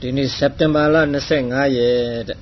ဒီနေ့စက်တင်ဘာလ25ရက်တဲ့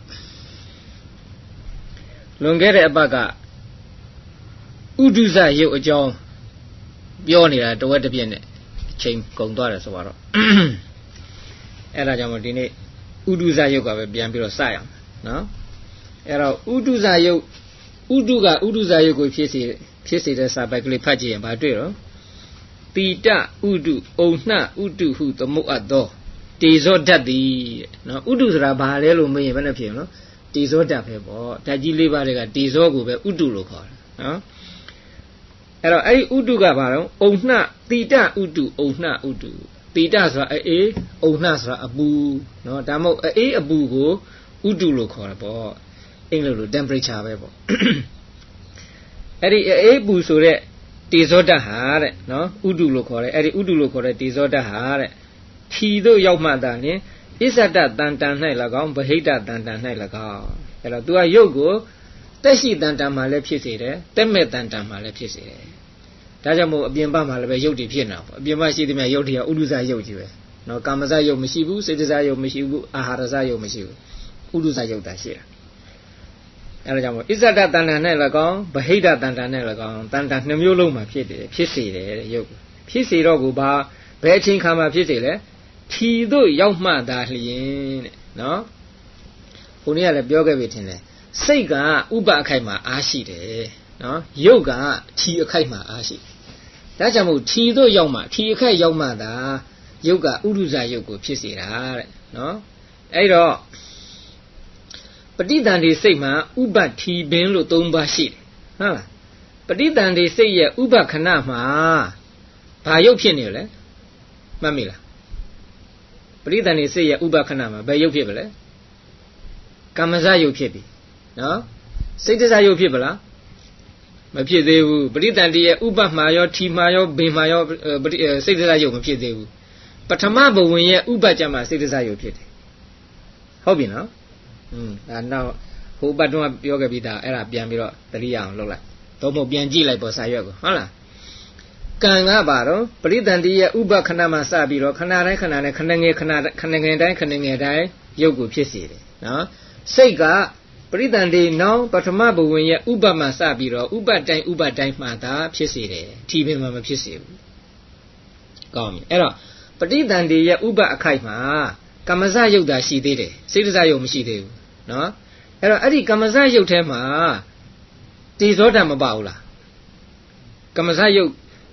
လွန်ခဲ့တဲ့အပတ်ကဥဒုဇရုပ်အကြောင်းပြောနေတာတဝက်တစ်ပြည့်နဲ့အချိန်ကုန်သွားတယ်ဆိုတော့အဲ့ဒါကြောင့်မို့ဒီနေ့ဥဒုဇရုပ်ကပဲပြန်ပြီးတော့စရအောင်နော်အဲ့တော့ဥဒုဇရုပ်ဥဒုကဥဒုဇရုပ်ကိုဖြစ်စေတဲ့စာပိုက်ကလေးဖတ်ကြည့်ရင်ဘာတွေ့တော့ပိတဥဒုဩနှဥဒုဟုသမုတ်အပ်သောတေဇောဓာတ်သည်နော်ဥဒုဆိုတာဘာလဲလို့မေးရင်ဘယ်နဲ့ဖြစ်နော်တေဇောဓာတ်ပဲပေါ့ဓာတ်ကြီးလေးပါးတွေကတေဇောကိုပဲဥဒုလို့ခေါ်တယ်နော်အဲ့တော့အဲ့ဒီဥဒုကဘာတော့ဩနှတိတဥဒုဩနှဥဒုတိတဆိုတာအေးဩနှဆိုတာအပူနော်ဒါမှမဟုတ်အေးအပူကိုဥဒုလို့ခေါ်တယ်ပေါ့အင်္ဂလိပ်လို temperature ပဲပေါ့အဲ့ဒီအေးပူဆိုတဲ့တေဇောဓာတ်ဟာတဲ့နော်ဥဒုလို့ခေါ်တယ်အဲ့ဒီဥဒုလို့ခေါ်တဲ့တေဇောဓာတ်ဟာတဲ့ထီတို့ရောက်မှသာလျှင်ဣဇဒတန်တန်၌၎င်းဗဟိတတန်တန်၌၎င်းအဲ့တော့ तू ကရုပ်ကိုတက်ရှိတန်တန်မှလည်းဖြစ်စေတယ်တက်မဲ့တန်တန်မှလည်းဖြစ်စေတယ်ဒါကြောင့်မို့အပြင်ဘက်မှာလည်းပဲရုပ်တည်ဖြစ်နေတာပေါ့အပြင်ဘက်ရှိသမျှရုပ်တည်ကဥဒုဇရုပ်ကြီးပဲနော်ကာမဇရုပ်မရှိဘူးစေတဇရုပ်မရှိဘူးအာဟာရဇရုပ်မရှိဘူးဥဒုဇရုပ်သာရှိတာအဲ့ဒါကြောင့်မို့ဣဇဒတန်တန်၌၎င်းဗဟိတတန်တန်၌၎င်းတန်တန်နှစ်မျိုးလုံးမှာဖြစ်တယ်ဖြစ်စေတယ်တဲ့ရုပ်ဖြစ်စေတော့ကိုဘာဘယ်အချိန်ခါမှာဖြစ်စေလဲထီတို့ရောက်မှသာလျင်တဲ့နော်ဘုန်းကြီးကလည်းပြောခဲ့ပြီထင်တယ်စိတ်ကဥပအခိုက်မှာအားရှိတယ်နော်ရုပ်ကထီအခိုက်မှာအားရှိဒါကြောင့်မို့ထီတို့ရောက်မှထီအခိုက်ရောက်မှသာရုပ်ကဥဒုဇရုပ်ကိုဖြစ်စေတာတဲ့နော်အဲ့တော့ပဋိသန္ဓေစိတ်မှာဥပထီပင်လို့၃ပါးရှိတယ်ဟုတ်လားပဋိသန္ဓေစိတ်ရဲ့ဥပခဏမှာဘာရုပ်ဖြစ်နေလဲမှတ်မိလားပရိသန္ဓေစိတ်ရဲ့ဥပခဏမှာဘယ်ရုပ်ဖြစ်ပလဲကာမဇရုပ်ဖြစ်ပြီနော်စိတ်တဇရုပ်ဖြစ်ပလားမဖြစ်သေးဘူးပရိသန္ဓေရဲ့ဥပမှာရောထီမှာရောဘင်မှာရောစိတ်တဇရုပ်မဖြစ်သေးဘူးပထမဘဝင်ရဲ့ဥပကြမှာစိတ်တဇရုပ်ဖြစ်တယ်ဟုတ်ပြီနော်ဒါနောက်ဟိုပတ်တုန်းကပြောခဲ့ပြီးသားအဲ့ဒါပြန်ပြီးတော့သတိရအောင်လုပ်လိုက်တော့မဟုတ်ပြန်ကြည့်လိုက်ပေါ့စာရွက်ကိုဟုတ်လားကံကပါတော့ပရိသန္တိရဲ့ဥပခဏမှာစပြီးတော့ခဏတိုင်းခဏတိုင်းခဏငယ်တိုင်းခဏငယ်တိုင်းရုပ်ကိုဖြစ်စေတယ်နော်စိတ်ကပရိသန္တိနောင်ပထမဘဝင်ရဲ့ဥပမှာစပြီးတော့ဥပတိုင်းမှသာဖြစ်စေတယ်ထီပင်မှာမဖြစ်စေဘူးကောင်းပြီအဲ့တော့ပရိသန္တိရဲ့ဥပအခိုက်မှာကမ္မဇရုပ်သာရှိသေးတယ်စိတ်တဇရုပ်မရှိသေးဘူးနော်အဲ့တော့အဲ့ဒီကမ္မဇရုပ်ထဲမှာတေဇောဓာတ်မပါဘူးလားကမ္မဇရုပ်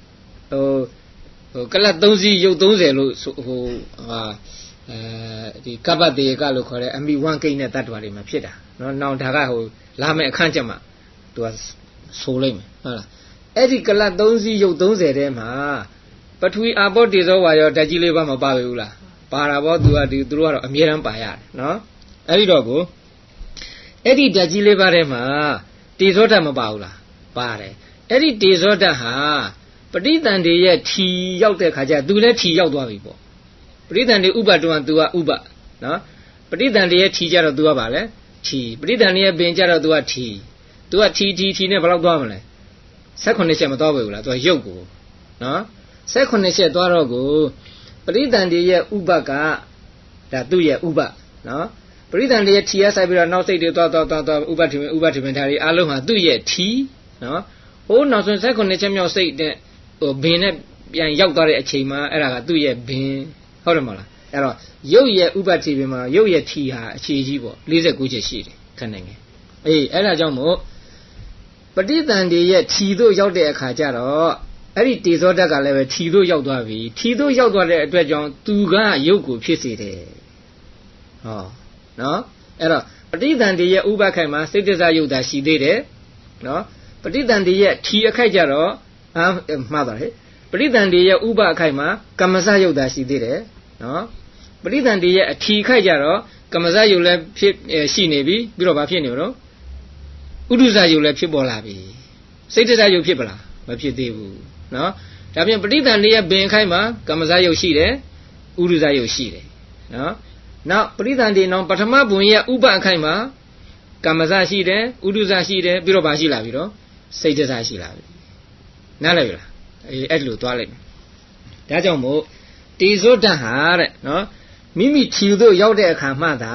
ကလတ်3စီးရုပ်30လို့ဟိုဒီကပ္ပတေကလို့ခေါ်တဲ့အမိ1ကိန်းနဲ့တတ္တဝါတွေမှာဖြစ်တာနော်နောင်ဒါကဟိုလာမယ့်အခန်းချက်မှာသူကဆိုလိုက်မယ်ဟုတ်လားအဲ့ဒီကလတ်3စီးရုပ်30ထဲမှာပထဝီအာဘောတေဇောဝါရောဓာတ်ကြီးလေးပါမပါပဲဘူးလားပါတာပေါ့သူကသူတို့ကတော့အမြဲတမ်းပါရတယ်နော်အဲ့ဒီတော့ကိုအဲ့ဒီဓာတ်ကြီးလေးပါထဲမှာတေဇောဓာတ်မပါဘူးလားပါတယ်အဲ့ဒီတေဇောဓာတ်ဟာပဋိသန္ဓေရဲ့ထီရောက်တဲ့ခါကျသူလည်းထီရောက်သွားပြီပေါ့ပဋိသန္ဓေဥပတုံကသူကဥပနော်ပဋိသန္ဓေရဲ့ထီကြတော့သူကပါလဲထီပဋိသန္ဓေရဲ့ပင်ကြတော့သူကထီထီနဲ့ဘယ်လောက်သွားမလဲ18ချက်မသွားဘူးလားသူကရုပ်ကိုနော်18ချက်သွားတော့ကိုပဋိသန္ဓေရဲ့ဥပကဒါသူ့ရဲ့ဥပနော်ပဋိသန္ဓေရဲ့ထီရဆိုင်ပြီးတော့နောက်စိတ်တွေသွားဥပတိပင်ဓာရီအလုံးဟာသူ့ရဲ့ထီနော်ဟိုးနောက်ဆုံး18ချက်မြောက်စိတ်တဲ့ဟိုဘင်နဲ့ပြန်ရောက်သွားတဲ့အချိန်မှာအဲ့ဒါကသူ့ရဲ့ဘင်ဟုတ်တယ်မလားအဲ့တော့ရုပ်ရဲ့ဥပတိပင်မှာရုပ်ရဲ့ထီဟာအခြေကြီးပေါ့49ချက်ရှိတယ်ခဏငယ်အေးအဲ့ဒါကြောင့်မို့ပဋိသန္ဓေရဲ့ထီတို့ရောက်တဲ့အခါကျတော့အဲ့ဒီတေဇောဓာတ်ကလည်းပဲထီတို့ရောက်သွားပြီထီတို့ရောက်သွားတဲ့အတွက်ကြောင့်သူကရုပ်ကိုဖြစ်စေတယ်ဟောနော်အဲ့တော့ပဋိသန္ဓေရဲ့ဥပခိုက်မှာစိတ်တဇရုပ်သာရှိသေးတယ်နော်ပဋိသန္ဓေရဲ့ထီအခိုက်ကြတော့မှားပါတယ်ပဋိသန္ဓေရဲ့ဥပအခိုက်မှာကမ္မဇရုပ်သာရှိသေးတယ်နော်ပဋိသန္ဓေရဲ့အထီခိုက်ကြတော့ကမ္မဇရုပ်လည်းဖြစ်ရှိနေပြီပြီးတော့ဘာဖြစ်နေတော့ဥဒုဇရုပ်လည်းဖြစ်ပေါ်လာပြီစိတ်တဇရုပ်ဖြစ်ပလားမဖြစ်သေးဘူးနော်ဒါပြင်ပဋိသန္ဓေရဲ့ဘင်ခိုက်မှာကမ္မဇရုပ်ရှိတယ်ဥဒုဇရုပ်ရှိတယ်နော်နောက်ပဋိသန္ဓေနောင်ပထမဘုံရဲ့ဥပအခိုက်မှာကမ္မဇရှိတယ်ဥဒုဇရှိတယ်ပြီးတော့ဘာရှိလာပြီတော့စိတ်တဇရှိလာပြီနားလည်ပြီလားအဲ့လိုသွားလိုက်မယ်ဒါကြောင့်မို့တေဇောဓာတ်ဟာတဲ့နော်မိမိထီတို့ရောက်တဲ့အခါမှသာ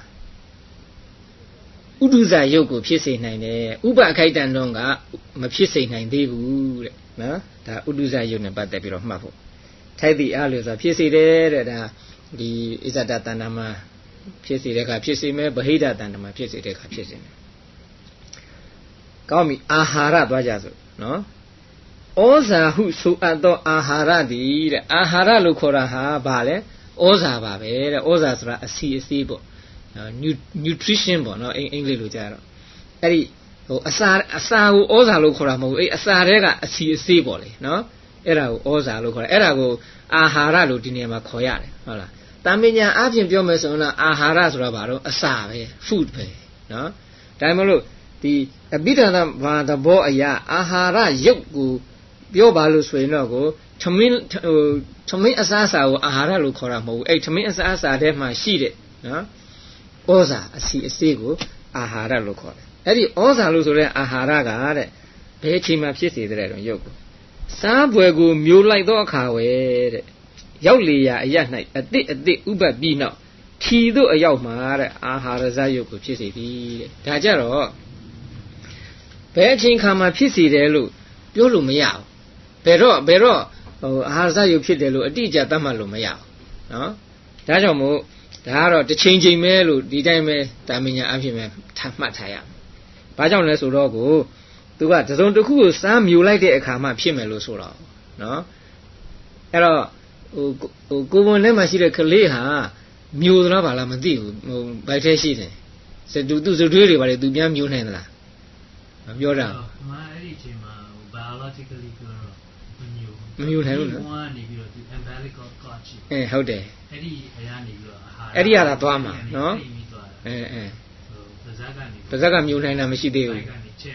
ဥဒုဇယုတ်ကိုဖြစ်စေနိုင်တယ်ဥပအခိုက်တန်တော့ကမဖြစ်စေနိုင်သေးဘူးတဲ့နော်ဒါဥဒုဇယုတ်နဲ့ပတ်သက်ပြီးတော့မှတ်ဖို့ထိုက်သည့်အားလျော်စွာဖြစ်စေတယ်တဲ့ဒါဒီဣဇဒတဏ္ဍမှာဖြစ်စေတဲ့အခါဖြစ်စေမယ်ဗဟိတတဏ္ဍမှာဖြစ်စေတဲ့အခါဖြစ်စေမယ်ကောင်းပြီအာဟာရသွားကြစို့နော်ဩဇာဟုဆိုအပ်သောအာဟာရသည်တဲ့အာဟာရလို့ခေါ်တာဟာဘာလဲဩဇာပါပဲတဲ့ဩဇာဆိုတာအစီအစီးပေါ့ nutrition ပေါ့နော်အင်္ဂလိပ်လိုကြားတော့အဲ့ဒီဟိုအစာကိုဩဇာလို့ခေါ်တာမဟုတ်ဘူးအဲ့အစာတွေကအစီအစီးပေါ့လေနော်အဲ့ဒါကိုဩဇာလို့ခေါ်တယ်အဲ့ဒါကိုအာဟာရလို့ဒီနေရာမှာခေါ်ရတယ်ဟုတ်လားတာမညာအပြင်ပြောမယ်ဆိုရင်အာဟာရဆိုတာဘာလို့အစာပဲ food ပဲနော်ဒါမှမဟုတ်ဒီအဘိဓမ္မာသဘောအရာအာဟာရရုပ်ကိုပြောပါလို့ဆိုရင်တော့ကိုထမင်းအစားအစာကိုအာဟာရလို့ခေါ်တာမဟုတ်ဘူးအဲ့ထမင်းအစားအစာထဲမှာရှိတဲ့နော်ဩဇာအစီအစေးကိုအာဟာရလို့ခေါ်တယ်အဲ့ဒီဩဇာလို့ဆိုတဲ့အာဟာရကတဲ့ဘယ်အချိန်မှဖြစ်စေတဲ့တော့ရုပ်ကိုစားပွဲကိုမျိုးလိုက်သောအခါဝဲတဲ့ရောက်လေရာအရ၌အတိဥပတ်ပြီးနောက်ထီတို့အရောက်မှာတဲ့အာဟာရဇယုတ်ကိုဖြစ်စေသည်တဲ့ဒါကြတော့ဘယ်အချိန်ခါမှဖြစ်စေတယ်လို့ပြောလို့မရဘူးဘယ်တော့ဟိုအာဟာရဇယုတ်ဖြစ်တယ်လို့အတိအကျသတ်မှတ်လို့မရဘူးနော်ဒါကြောင့်မို့ဒါကတော့တစ်ချိန်ချိန်ပဲလို့ဒီတိုင်းပဲတာမညာအဖြစ်ပဲမှတ်ထားရမယ်ဘာကြောင့်လဲဆိုတော့ကိုသူကတစုံတစ်ခုကိုစားမျိုးလိုက်တဲ့အခါမှဖြစ်မယ်လို့ဆိုတော့နော်အဲ့တော့ဟိုကိုယ်ဝန်ထဲမှာရှိတဲ့ကလေးဟာမျိုးသလားဘာလားမသိဘူးဟိုဘိုက်ထဲရှိတယ်သူစတွေးတွေပါလေသူပြန်မျိုးနိုင်သလားမပြောတာမအဲ့ဒီအချိန်မှာ biologically ပြောတော့မမျိုးနိုင်ဘူးနော်နေပြီးတော့ဒီ umbilical cord ရှိဟုတ်တယ်အဲ့ဒီအရာနေပြီးတော့အာဟာရအဲ့ဒီဟာသွားမှာနော်ပါဇက်ကမျိုးနိုင်တာမရှိသေးဘူး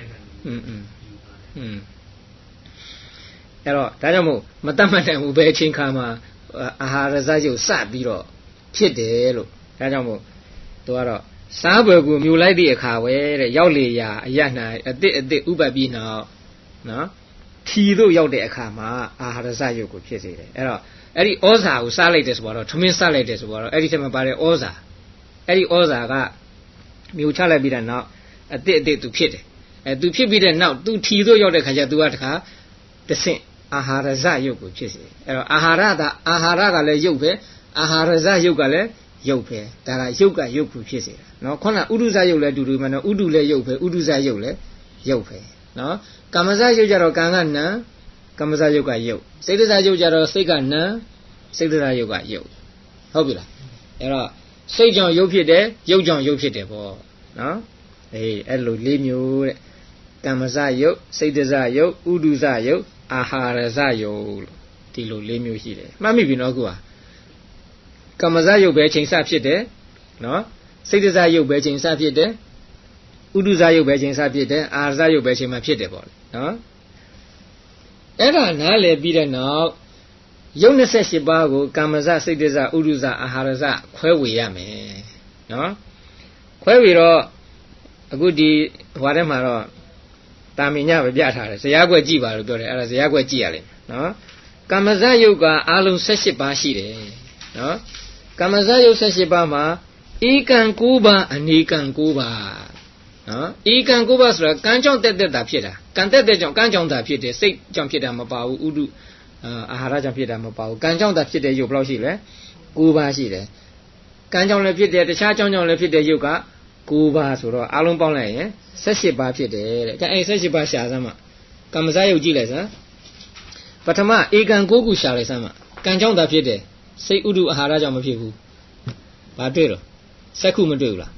အဲ့တော့ဒါကြောင့်မို့မတတ်မှတ်နိုင်ဘူးပဲအချိန်ခါမှာအာဟာရဇယုတ်စပြီးတော့ဖြစ်တယ်လို့ဒါကြောင့်မို့သူကတော့စားပွဲကိုမြူလိုက်သည့်အခါပဲတဲ့ရောက်လေရာအရ၌အတိဥပတ်ပြီးနောက်နော်ထီတို့ရောက်တဲ့အခါမှာအာဟာရဇယုတ်ကိုဖြစ်စေတယ်အဲ့တော့အဲ့ဒီဩဇာကိုစားလိုက်တယ်ဆိုတော့ထမင်းစားလိုက်တယ်ဆိုတော့အဲ့ဒီထဲမှာပါတဲ့ဩဇာအဲ့ဒီဩဇာကမြူချလိုက်ပြီးတဲ့နောက်အတိသူဖြစ်တယ်သူဖြစ်ပြီးတဲ့နောက်သူထီတို့ရောက်တဲ့ခါကျသူကတခါတဆင့်အာဟာရဇယုတ်ကိုဖြစ်စေအဲ့တော့အာဟာရကလည်းယုတ်ပဲအာဟာရဇယုတ်ကလည်းယုတ်ပဲဒါကယုတ်ကယုတ်ကိုဖြစ်စေတာနော်ခုနဥဒုဇယုတ်လည်းတူတူမှနော်ဥဒုလည်းယုတ်ပဲဥဒုဇယုတ်လည်းယုတ်ပဲနော်ကာမဇယုတ်ကြတော့ကံကနံကာမဇယုတ်ကယုတ်စိတ်တဇယုတ်ကြတော့စိတ်ကနံစိတ်တဇယုတ်ကယုတ်ဟုတ်ပြီလားအဲ့တော့စိတ်ကြောင့်ယုတ်ဖြစ်တယ်ယုတ်ကြောင့်ယုတ်ဖြစ်တယ်ပေါ့နော်အဲ့လို၄မျိုးတဲ့ကာမဇယုတ်စိတ်တဇယုတ်ဥဒုဇယုတ်အာဟာရဇယုတ်လို့ဒီလို၄မျိုးရှိတယ်မှတ်မိပြီနော်ခုဟာကာမဇယုတ်ပဲချိန်ဆဖြစ်တယ်နော်စိတ်တဇယုတ်ပဲချိန်ဆဖြစ်တယ်ဥဒုဇယုတ်ပဲချိန်ဆဖြစ်တယ်အာဟာရဇယုတ်ပဲချိန်မှဖြစ်တယ်ပေါ့နော်အဲ့ဒါနားလည်ပြီးတဲ့နောက်ယုတ်28ပါးကိုကာမဇစိတ်တဇဥဒုဇအာဟာရဇခွဲဝေရမယ်နော်ခွဲဝေတော့အခုဒီဟွာထဲမှာတော့တာမညပဲပြထားတယ်ဇယားကွက်ကြည့်ပါလို့ပြောတယ်အဲ့ဒါဇယားကွက်ကြည့်ရလိမ့်မယ်နော်ကာမဇယုတ်ကအားလုံး18ပါးရှိတယ်နော်ကာမဇယုတ်18ပါးမှာဧကံ9ပါးအနေကံ9ပါးနော်ဧကံ9ပါးဆိုတာကံကြောင့်တက်တာဖြစ်တာကံတက်ကြောင့်ကံကြောင့်တာဖြစ်တယ်စိတ်ကြောင့်ဖြစ်တာမပါဘူးဥဒုအာဟာရကြောင့်ဖြစ်တာမပါဘူးကံကြောင့်တာဖြစ်တဲ့ယုတ်ဘယ်လောက်ရှိလဲ9ပါးရှိတယ်ကံကြောင့်လည်းဖြစ်တယ်တခြားကြောင့်လည်းဖြစ်တဲ့ယုတ်က9ပါးဆိုတော့အလုံးပေါင်းလိုက်ရင်18ပါးဖြစ်တယ်တဲ့အဲ18ပါးရှာစမ်းမှာကာမဇယုတ်ကြည့်လိုက်စမ်းပထမဧကံ9ခုရှာလိုက်စမ်းမှာကံကြောင့်တာဖြစ်တယ်စိတ်ဥဒုအာဟာရကြောင့်မဖြစ်ဘူးဘာတွေ့တော့စက္ခုမတွေ့ဘူးလား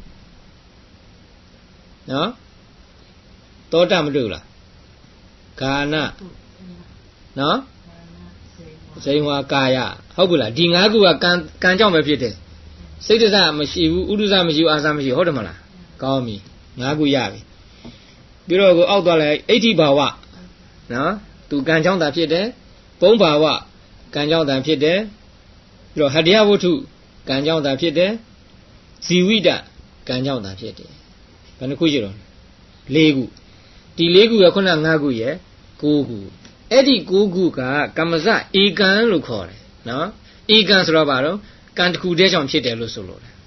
နော်သောတာမတွေ့ဘူးလားဂာနနော်ဇိဝါကာယဟုတ်ဘူးလားဒီ၅ခုကကံကြောင့်ပဲဖြစ်တယ်စိတ်တစမရှိဘူးဥဒုစမရှိဘူးအာသမရှိဟုတ်တယ်မလားကောင်းပြီ၅ခုရပြီပြီးတော့ကိုအောက်သွားလိုက်အဋ္ဌိဘာဝနော်သူကံကြောင့်တာဖြစ်တယ်ဘုံဘာဝကံကြောင့်တာဖြစ်တယ်ပြီးတော့ဟတ္တယဝတ္ထုကံကြောင့်တာဖြစ်တယ်ဇီဝိတကံကြောင့်တာဖြစ်တယ်ဘယ်နှခုရှိတော့၄ခုဒီ၄ခုကခုန၅ခုရဲ့၉ခုအဲ့ဒီ9ခုကကမ္မဇဧကံလို့ခေါ်တယ်နော်ဧကံဆိုတော့ဘာလို့ကံတစ်ခုတည်းကြောင့်ဖြစ်တယ်လို့ဆိုလို့တယ်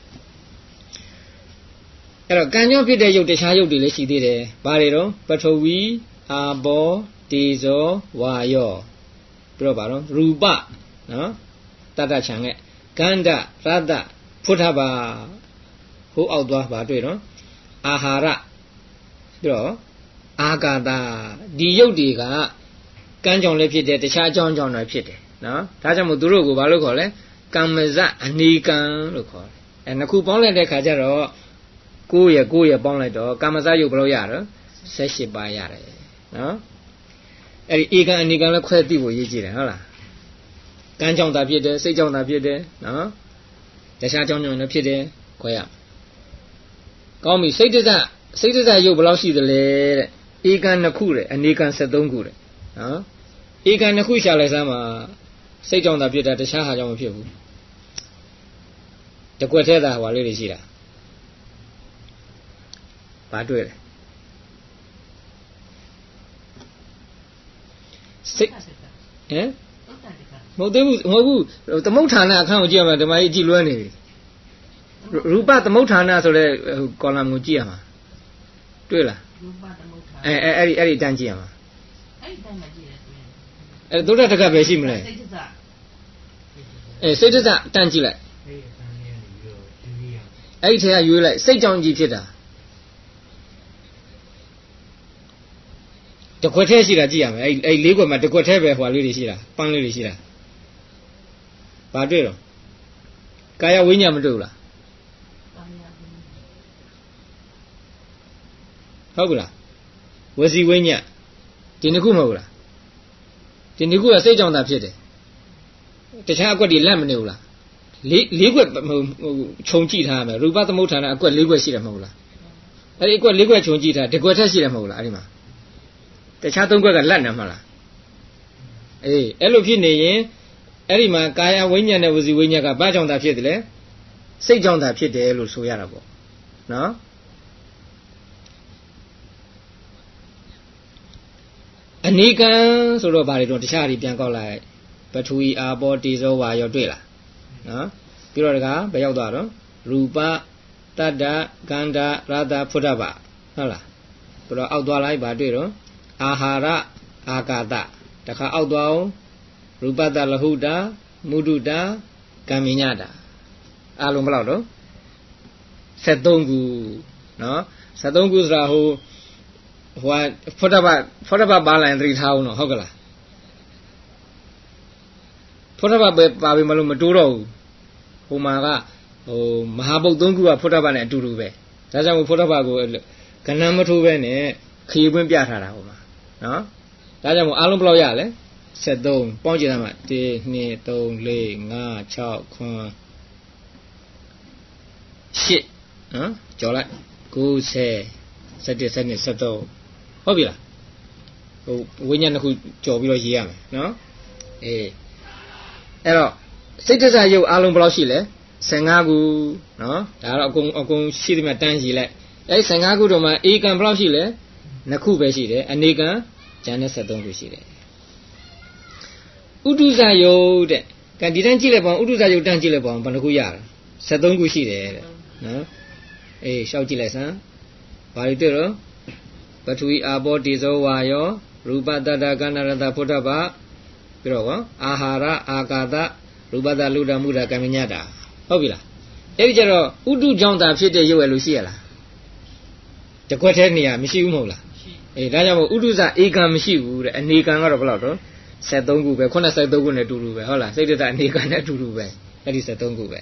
အဲ့တော့ကံကြောင့်ဖြစ်တဲ့ရုပ်တခြားရုပ်တွေလည်းရှိသေးတယ်ဘာတွေတော့ပထဝီအာဘောတေဇောဝါယောပြီးတော့ဗါတော့ရူပနော်တတ္တချံကကန္ဓရတ္တဖုထဘာဟိုအောက်သွားဗါတွေ့နော်အာဟာရပြီးတော့အာကာသဒီရုပ်တွေကကံကြောင့်လည်းဖြစ်တယ်တခြားအကြောင်းကြောင့်လည်းဖြစ်တယ်နော်ဒါကြောင့်မို့သူတို့ကိုဘာလို့ခေါ်လဲကမ္မဇအနိကံလို့ခေါ်တယ်အဲနှစ်ခုပေါင်းလိုက်တဲ့ခါကျတော့9ရက်ပေါင်းလိုက်တော့ကမ္မဇရုပ်ဘယ်လိုရတော့18ပါးရတယ်နော်အဲ့ဒီဧကံအနိကံလည်းခွဲသိဖို့ရေးကြည့်တယ်ဟုတ်လားကံကြောင့်သာဖြစ်တယ်စိတ်ကြောင့်သာဖြစ်တယ်နော်တခြားကြောင့်လည်းဖြစ်တယ်ခွဲရကောင်းပြီစိတ်တဇရုပ်ဘယ်လောက်ရှိသလဲတဲ့ဧကံ2ခုတဲ့အနိကံ73ခုတဲ့နော်ဧကံ2ခုရှာလိုက်စမ်းမှာစိတ်ကြောင့်သာဖြစ်တာတခြားဟာကြောင့်မဖြစ်ဘူးတကွက်ထဲသာဟွာလေးတွေရှိတာဘာတွေ့လဲစိတ်ဟမ်မဟုတ်သေးဘူးသမုဋ္ဌာနအခန်းကိုကြည့်ရမှာဓမ္မကြီးကြည့်လွဲနေပြီရူပသမုဋ္ဌာနဆိုတဲ့ကောလမ်ကိုကြည့်ရမှာတွေ့လားရူပသမုဋ္ဌာနအဲ့ဒီတန်းကြည့်ရမှာအဲ့ဒီတန်းမှာကြည့်ရတယ်ဒုဒ္ဒတကပဲရှိမလဲစိတ်တဇစိတ်တဇတန်းကြည့်လိုက်အဲ့ဒီထဲကရွေးလိုက်စိတ်ကြောင့်ကြည့်ဖြစ်တာတကွက်ထဲရှိတာကြည့်ရမယ်အဲ့၄ကွက်မှာတကွက်ထဲပဲဟွာလေးတွေရှိတာပန်းလေးတွေရှိတာဘာတွေ့တော့ကာယဝိညာဉ်မတွေ့ဘူးလားဟုတ်ကလားဝစီဝိညာဉ်ဒီနှစ်ခုမဟုတ်လားဒီနှစ်ခုကစိတ်ကြောင့်သာဖြစ်တယ်တခြားအကွက်တွေလက်မနေဘူးလား၄ကွက်ခြုံကြည့်ထားရမယ်ရူပသမုဋ္ဌာနအကွက်၄ကွက်ရှိတယ်မဟုတ်လားအဲ့ဒီအကွက်၄ကွက်ခြုံကြည့်ထားတကွက်ထက်ရှိတယ်မဟုတ်လားအဲ့ဒီမှာတခြား၃ကွက်ကလက်နေမှာလားအေးအဲ့လိုဖြစ်နေရင်အဲ့ဒီမှာကာယဝိညာဉ်နဲ့ဝစီဝိညာဉ်ကဘာကြောင့်သာဖြစ်တယ်လဲစိတ်ကြောင့်သာဖြစ်တယ်လို့ဆိုရတာပေါ့နော်အနိကံဆိုတော့ဘာတွေတော့တခြားတွေပြန်ကောက်လိုက်ပထဝီအာဘောတေဇောဝါယောတွေ့လားနော်ပြီးတော့တကားဘယ်ရောက်သွားတော့ရူပတတ္တကန္ဓရတ္တဖုထဘာဟုတ်လားပြီးတော့အောက်သွားလိုက်ဘာတွေ့တော့အာဟာရအာကာသတခါအောက်သွားအောင်ရူပတ္တလဟုတာမုဒုတာကမ္မညတာအလုံးဘယ်လောက်တော့73ခုနော်73ခုဆိုတာဟိုဖုထဘာပါလိုင်းသတိထားအောင်နော်ဟုတ်ကလားဖုထဘာပဲပါပြီမလို့မတိုးတော့ဘူးဟိုမှာကမဟာဘုတ်3ခုကဖုထဘာနဲ့အတူတူပဲဒါကြောင့်ဖုထဘာကိုကဏ္ဍမထိုးပဲနဲ့ခရီးပွင့်ပြထားတာဟိုမှာနော်ဒါကြောင့်မို့အားလုံးဘယ်လောက်ရလဲ73ပေါင်းကြည့်ရမှာ1 2 3 4 5 6 9 8နော်ကြော်လိုက်90 17 73ဟုတ်ပြီလားဟိုဝိညာဉ်တစ်ခုကြော်ပြီးတော့ရေးရမယ်နော်အေးအဲ့တော့စိတ်တဇရုပ်အားလုံးဘယ်လောက်ရှိလဲ15ခုနော်ဒါတော့အကုန်ရှိသမျှတန်းရေးလိုက်အဲ့15ခုတော့မှဧကံဘယ်လောက်ရှိလဲ2ခုပဲရှိတယ်အနေကံကျန်တဲ့73ခုရှိတယ်ဥဒုဇယုတ်တဲ့ကံဒီတန်းကြည့်လိုက်ပါဦးဥဒုဇယုတ်တန်းကြည့်လိုက်ပါဘယ်နှခုရလဲ73ခုရှိတယ်တဲ့နော်အေးရှောက်ကြည့်လိုက်စမ်းဘာတွေတွေ့တော့ပထဝီအာဘောတေဇောဝါယောရူပတတ္တကန္နရတဖုထဘာပြီးတော့အာဟာရအာကာသရူပတလူဒမုဒကမ္မညတာဟုတ်ပြီလားအဲ့ဒီကျတော့ဥဒုကြောင့်သာဖြစ်တဲ့ရုပ်ရလို့ရှိရလားတကွက်ထဲနေရမရှိဘူးမဟုတ်လားအေးဒါကြောင့်မို့ဥဒုဇဧကံမရှိဘူးတဲ့အနေကံကတော့ဘယ်လောက်တော့73ခုပဲ83ခုနဲ့အတူတူပဲဟုတ်လားစိတ်တအနေကံနဲ့အတူတူပဲအဲ့ဒီ73ခုပဲ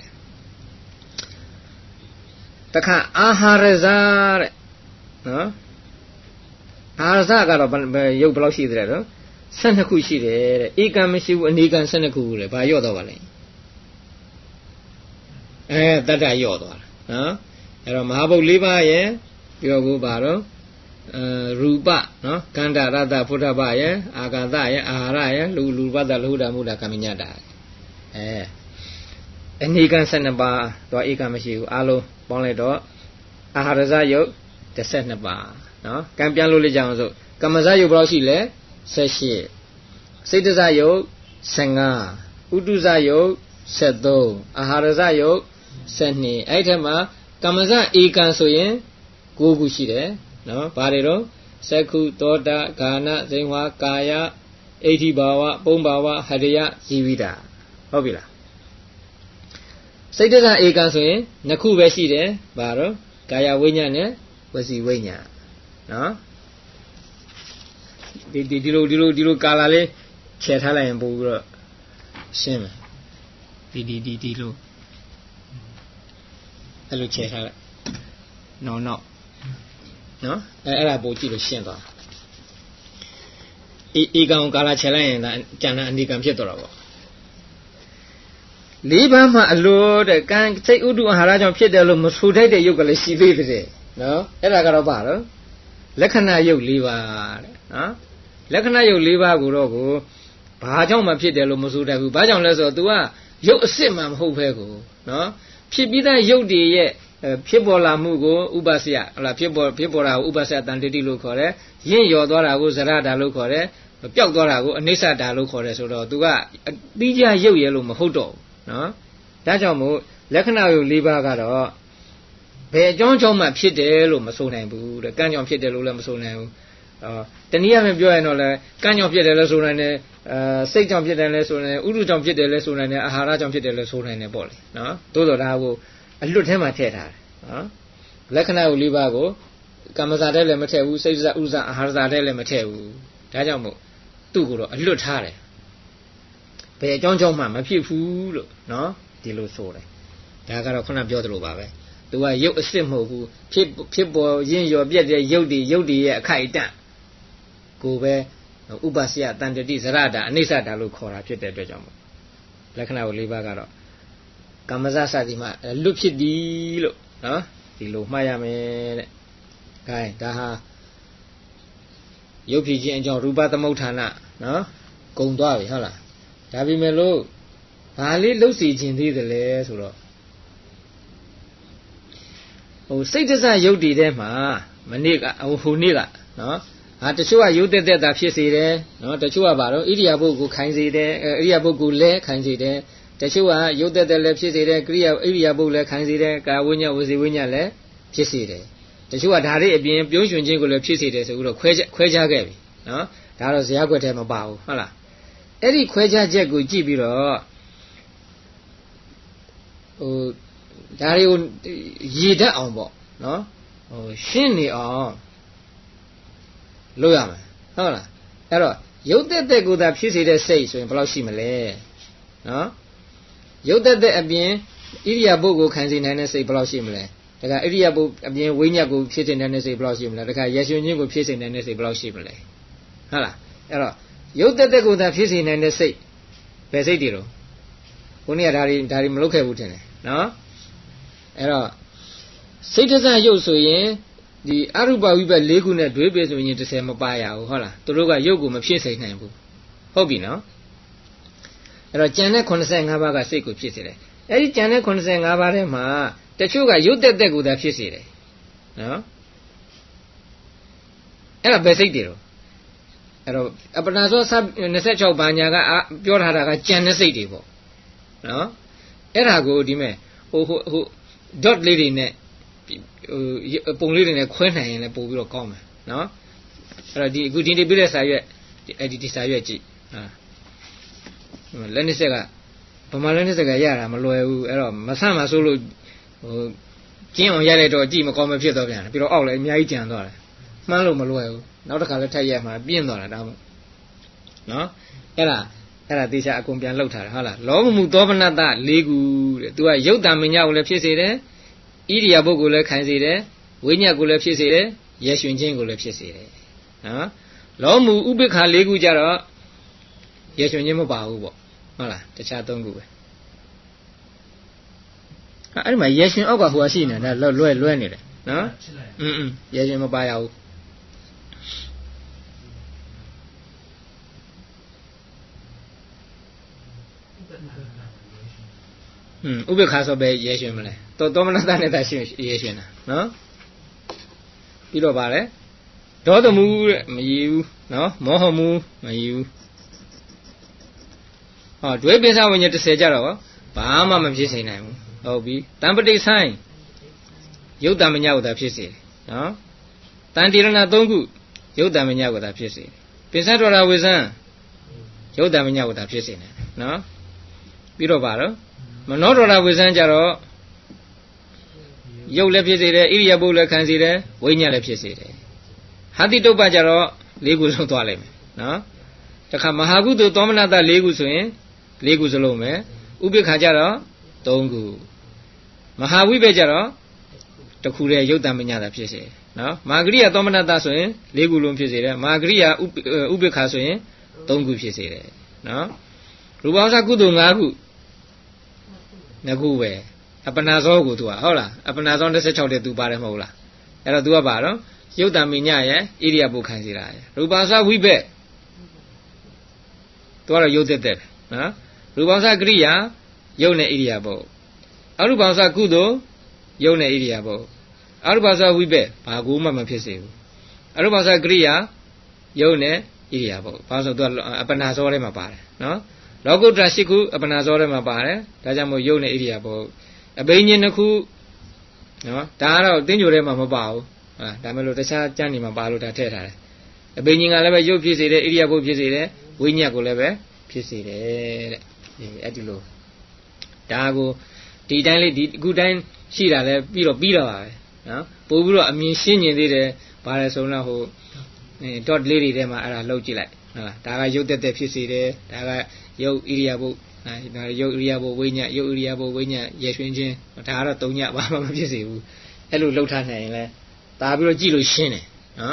တခါအာဟာရဇာတဲ့နော်အာဟာရဇာကတော့ရုပ်ဘယ်လောက်ရှိသေးလဲတော့12ခုရှိတယ်တဲ့ဧကံမရှိဘူးအနေကံ12ခုတဲ့ဘာရော့တော့ပါလဲတတ္တရော့သွားတာနော်အဲ့တော့မဟာဘုတ်၄ပါးရဲ့ပြောဖို့ပါတော့ရူပနော်ကန္ဓရတ္တဖုထဘာရဲ့အာကာသရဲ့အာဟာရရဲ့လူပတ္တလူဒမုဒကမ္မညတာအနေကံ12ပါးတော့ဧကံမရှိဘူးအားလုံးပေါင်းလိုက်တော့အာဟာရဇယုတ်12ပါးနော်ကံပြန်လို့လေကြအောင်ဆိုကမ္မဇယုတ်ဘယ်လောက်ရှိလဲ18စိတ်တဇယုတ်15ဥတုဇယုတ် 73အာဟာရဇယုတ်12အဲ့ထက်မှာကမ္မဇဧကံဆိုရင်9ခုရှိတယ်နော်ဘာတွေတော့စက္ခုသောတာဂာနဇိဝါကာယအဋ္ဌိဘာဝပုံဘာဝဟရိယဇီဝိတာဟုတ်ပြီလားစိတ်တ္တဧကံဆိုရင်2ခုပဲရှိတယ်ဘာတော့ကာယဝိညာဉ်နဲ့ဝစီဝိညာဉ်နော်ဒီလိုကာလာလေးခြေထားလိုက်ရင်ပို့ပြီးတော့ရှင်းမယ်ဒီလိုအဲ့လိုခြေထားလိုက်နော်အဲ့ဒါပို့ကြည့်လို့ရှင်းသွားဧကံကာလာခြေလိုက်ရင်ဒါကျန်တဲ့အနိကံဖြစ်တော့တာပေါ့၄ပါးမှအလိုတဲ့ကံစိတ်ဥဒ္ဓအာဟာရကြောင့်ဖြစ်တယ်လို့မဆိုထိုက်တဲ့ယုတ်ကလေးရှိသေးတယ်နော်အဲ့ဒါကတော့ဘာလို့လက္ခဏာယုတ်၄ပါးတဲ့နော်လက္ခဏာယုတ်၄ပါးကိုတော့ဘာကြောင့်မှဖြစ်တယ်လို့မဆိုတတ်ဘူးဘာကြောင့်လဲဆိုတော့ तू ကယုတ်အစစ်မှမဟုတ်ဘဲကိုနော်ဖြစ်ပြီးသားယုတ်တွေရဲ့ဖြစ်ပေါ်လာမှုကိုဥပ္ပစယဟုတ်လားဖြစ်ပေါ်တာကိုဥပ္ပစယတန်တတိလို့ခေါ်တယ်ရင့်ရော်သွားတာကိုဇရတာလို့ခေါ်တယ်ပျောက်သွားတာကိုအနိစ္စတာလို့ခေါ်တယ်ဆိုတော့ तू ကတိကျယုတ်ရဲလို့မဟုတ်တော့ဘူးနော်ဒါကြောင့်မို့လက္ခဏာယုတ်၄ပါးကတော့ဘယ်အကြောင်းကြောင့်မှဖြစ်တယ်လို့မဆိုနိုင်ဘူးတဲ့ကံကြောင့်ဖြစ်တယ်လို့လည်းမဆိုနိုင်ဘူးတနည်းအားဖြင့်ပြောရင်တော့လေကံကြောင့်ဖြစ်တယ်လို့ဆိုနိုင်တယ်စိတ်ကြောင့်ဖြစ်တယ်လည်းဆိုနိုင်တယ်ဥဒုကြောင့်ဖြစ်တယ်လည်းဆိုနိုင်တယ်အာဟာရကြောင့်ဖြစ်တယ်လည်းဆိုနိုင်တယ်ပေါ့လေနော်သို့တော်ဒါကိုအလွတ်ထဲမှာထည့်ထားတယ်နော်လက္ခဏာကို၄ပါးကိုကမ္မဇာတဲ့လည်းမထည့်ဘူးစိတ်ဇာဥဇာအာဟာရဇာတဲ့လည်းမထည့်ဘူးဒါကြောင့်မို့သူ့ကိုတော့အလွတ်ထားတယ်ဘယ်အကြောင်းကြောင့်မှမဖြစ်ဘူးလို့နော်ဒီလိုဆိုတယ်ဒါကတော့ခုနပြောသလိုပါပဲသူကရုပ်အစစ်မဟုတ်ဘူးဖြစ်ပေါ်ရင်းရော်ပြက်တဲ့ရုပ်တွေရဲ့အခိုက်အတန့်ကိုပဲဥပ္ပစယတန်တတိဇရတာအနိစ္စတာလို့ခေါ်တာဖြစ်တဲ့အတွက်ကြောင့်မို့လက္ခဏာကို၄ပါးကတော့ကမ္မဇစသည်မှာလွတ်ဖြစ်သည်လို့နော်ဒီလိုမှားရမယ်တဲ့။ gain ဒါဟာရုပ်ဖြစ်ခြင်းအကြောင်းရူပသမုဋ္ဌာနနော်ဂုံသွားပြီဟုတ်လားဒါပေမဲ့လို့ဘာလေးလှုပ်စီခြင်းသေးတယ်လဲဆိုတော့စိတ်တစရုပ်တည်ထဲမှာမနေ့ကဟိုနေ့ကနော်တချို့ကရုပ်တက်တာဖြစ်စေတယ်နော်တချို့ကဘာလို့ဣရိယာပုတ်ကိုခိုင်းစေတယ်ဣရိယာပုတ်ကိုလဲခိုင်းစေတယ်တချို့ကရုပ်တက်လည်းဖြစ်စေတယ်ဣရိယာပုတ်လည်းခိုင်းစေတယ်ကာဝိညာဉ်ဝစီဝိညာဉ်လည်းဖြစ်စေတယ်တချို့ကဒါတွေအပြင်ပြုံးရွှင်ခြင်းကိုလည်းဖြစ်စေတယ်ဆိုပြီးတော့ခွဲခြားခဲ့ပြီနော်ဒါတော့ဇရာခွက်ထဲမပါဘူးဟုတ်လားအဲ့ဒီခွဲခြားချက်ကိုကြည့်ပြီးတော့ဒါတွေကိုရည်တတ်အောင်ပေါ့နော်ရှင်းနေအောင်လုပ်ရမယ်ဟုတ်လားအဲ့တော့ရုပ်သက်ကိုသာဖြစ်စေတဲ့စိတ်ဆိုရင်ဘယ်လောက်ရှိမလဲနော်ရုပ်သက်အပြင်ဣရိယာပုတ်ကိုခံစေနိုင်တဲ့စိတ်ဘယ်လောက်ရှိမလဲဒါကဣရိယာပုတ်အပြင်ဝိညာဉ်ကိုဖြစ်စေနိုင်တဲ့စိတ်ဘယ်လောက်ရှိမလဲဒါကရရှင်ခြင်းကိုဖြစ်စေနိုင်တဲ့စိတ်ဘယ်လောက်ရှိမလဲဟုတ်လားအဲ့တော့ရုပ်သက်ကိုသာဖြစ်စေနိုင်တဲ့စိတ်ဘယ်စိတ်တွေတော့ခုနေ့ကဒါတွေမလုပ်ခဲ့ဘူးထင်တယ်နော်အဲ့တော့စိတ်တစရုပ်ဆိုရင်ဒီအရူပဝိဘတ်၄ခုနဲ့တွဲပဲဆိုရင်30မပါရဘူးဟုတ်လားသူတို့ကရုပ်ကိုမဖြစ်စေနိုင်ဘူးဟုတ်ပြီနော်အဲ့တော့ကျန်တဲ့85ပါးကစိတ်ကိုဖြစ်စေတယ်အဲ့ဒီကျန်တဲ့85ပါးထဲမှာတချို့ကရုပ်သက်ကိုသာဖြစ်စေတယ်နော်အဲ့ဒါဘယ်စိတ်တွေတော့အဲ့တော့အပနာသော26ဘာညာကပြောထားတာကကျန်တဲ့စိတ်တွေပေါ့နော်အဲ့ဒါကိုဒီမဲ့ဟို dot လေးတွေနဲ့ပုံလေးတွေနဲ့ခွဲနိုင်ရင်လည်းပို့ပြီးတော့ကောင်းမယ်နော်အဲ့တော့ဒီအခုဒီပြတဲ့စာရွက်ဒီစာရွက်ကြည့်လက်နည်းဆက်ကဗမာလက်နည်းဆက်ကရတာမလွယ်ဘူးအဲ့တော့မဆန့်မဆိုးလို့ကျင်းအောင်ရလိုက်တော့ကြည့်မကောင်းမဖြစ်တော့ပြန်တယ်ပြီးတော့အောက်လည်းအများကြီးကြံသွားတယ်မှန်းလို့မလွယ်ဘူးနောက်တစ်ခါလည်းထပ်ရက်မှာပြင်းသွားတာဒါမှနော်အဲ့ဒါတေချာအကုန်ပြန်လှုပ်ထားတယ်ဟုတ်လားလောဘမှုသောပနတ္တ၄ခုတဲ့ तू ကရုပ်တံမညကိုလည်းဖြစ်စေတယ်ဣရိယာပုတ်ကိုလည်းခိုင်းစေတယ်ဝိညာဉ်ကိုလည်းဖြစ်စေတယ်ရရွှင်ခြင်းကိုလည်းဖြစ်စေတယ်နော်လောမှုဥပိ္ပခာ၄ခုကြတော့ရရွှင်ခြင်းမပါဘူးပေါ့ဟုတ်လားတခြား၃ခုပဲအဲ့ဒီမှာရရွှင်အောက်ကဟိုဟာရှိနေတာလွဲနေတယ်နော်ရရွှင်မပါရဘူးဥပိ္ပခာဆိုပဲရဲရွှင်မလဲသောမနတနဲ့သာရှင်းရဲရွှင်တာနော်ပြီးတော့ဗါလဲဒေါသမှုတဲ့မရည်ဘူးနော်မောဟမှုမရည်ဘူးဒွေပိစဝိညာဉ်30ကြတော့ဘာမှမဖြစ်စေနိုင်ဘူးဟုတ်ပြီတံပတိဆိုင်ရုပ်တံမညကိုသာဖြစ်စေတယ်နော်တန်တိရဏ3ခုရုပ်တံမညကိုသာဖြစ်စေတယ်ပိဿတော်ရာဝေဇံရုပ်တံမညကိုသာဖြစ်စေတယ်နော်ပြီးတော့ပါတော့မနောတော်ရာဝေဇံကြတော့ရုပ်လည်းဖြစ်စေတယ်ဣရိယာပုလည်းခံစေတယ်ဝိညာဉ်လည်းဖြစ်စေတယ်ဟာတိတုပ္ပကြတော့၄ခုလုံးသွားလိုက်မယ်နော်တခါမဟာကုသိုလ်သောမနတ၄ခုဆိုရင်၄ခုစလုံးမယ်ဥပိ္ပခာကြတော့၃ခုမဟာဝိဘက်ကြတော့တခုတည်းရုပ်တံမညတာဖြစ်စေနော်မဟာဂရိယသောမနတဆိုရင်၄ခုလုံးဖြစ်စေတယ်မဟာဂရိယဥပိ္ပခာဆိုရင်၃ခုဖြစ်စေတယ်နော်ရူပဝဆကုသိုလ်၅ခု2ခုပဲအပနာဇောကိုသူကဟုတ်လားအပနာဇော26တဲ့သူပါတယ်မဟုတ်လားအဲ့တော့သူကပါတော့ရုပ်တံမညရဲ့ဣရိယာပုခံစေတာရဲ့ရူပဝဆဝိဘက်သူကတော့ရုပ်သက်သက်နော်ရူပဝဆဂရိယရုပ်နဲ့ဣရိယာပုအရူပဝဆကုသိုလ်ရုပ်နဲ့ဣရိယာပုအရူပဝဆဝိဘက်ဘာကူမှမဖြစ်စေဘူးအရူပဝဆဂရိယရုပ်နဲ့ဣရိယာပုဘာလို့ဆိုသူကအပနာဇောထဲမှာပါတယ်နော်လောကုတ္တရာ8ခုအပနာဇောထဲမှာပါတယ်ဒါကြောင့်မို့ရုပ်နဲ့ဣရိယာပုအဘိညာဉ်2ခုနော်ဒါကတော့တင်းကြိုထဲမှာမပါဘူးဟာဒါမဲ့လို့တခြားကျမ်းတွေမှာပါလို့ဒါထည့်ထားတယ်အဘိညာဉ်ကလည်းပဲရုပ်ဖြစ်စေတယ်ဣရိယာပုဖြစ်စေတယ်ဝိညာဉ်ကိုလည်းပဲဖြစ်စေတယ်တဲ့အဲ့ဒီလိုဒါကိုဒီတိုင်းလေးဒီအခုတိုင်းရှိတာလဲပြီးတော့ပါပဲနော်ပို့ပြီးတော့အမြင်ရှင်းမြင်သေးတယ်ဘာလဲဆိုတော့ဟိုdot လေးတွေထဲမှာအဲ့ဒါလှုပ်ကြည့်လိုက်ဟုတ်လားဒါကရုပ်တက်တက်ဖြစ်စေတယ်ဒါကရုပ်ဣရိယာပုဒါရုပ်ဣရိယာပုဝိညာဉ်ရုပ်ဣရိယာပုဝိညာဉ်ရေရွှင်ခြင်းဒါကတော့3ညဘာမှမဖြစ်စေဘူးအဲ့လိုလှုပ်ထားနိုင်ရင်လဲဒါပြီးတော့ကြည့်လို့ရှင်းတယ်နော်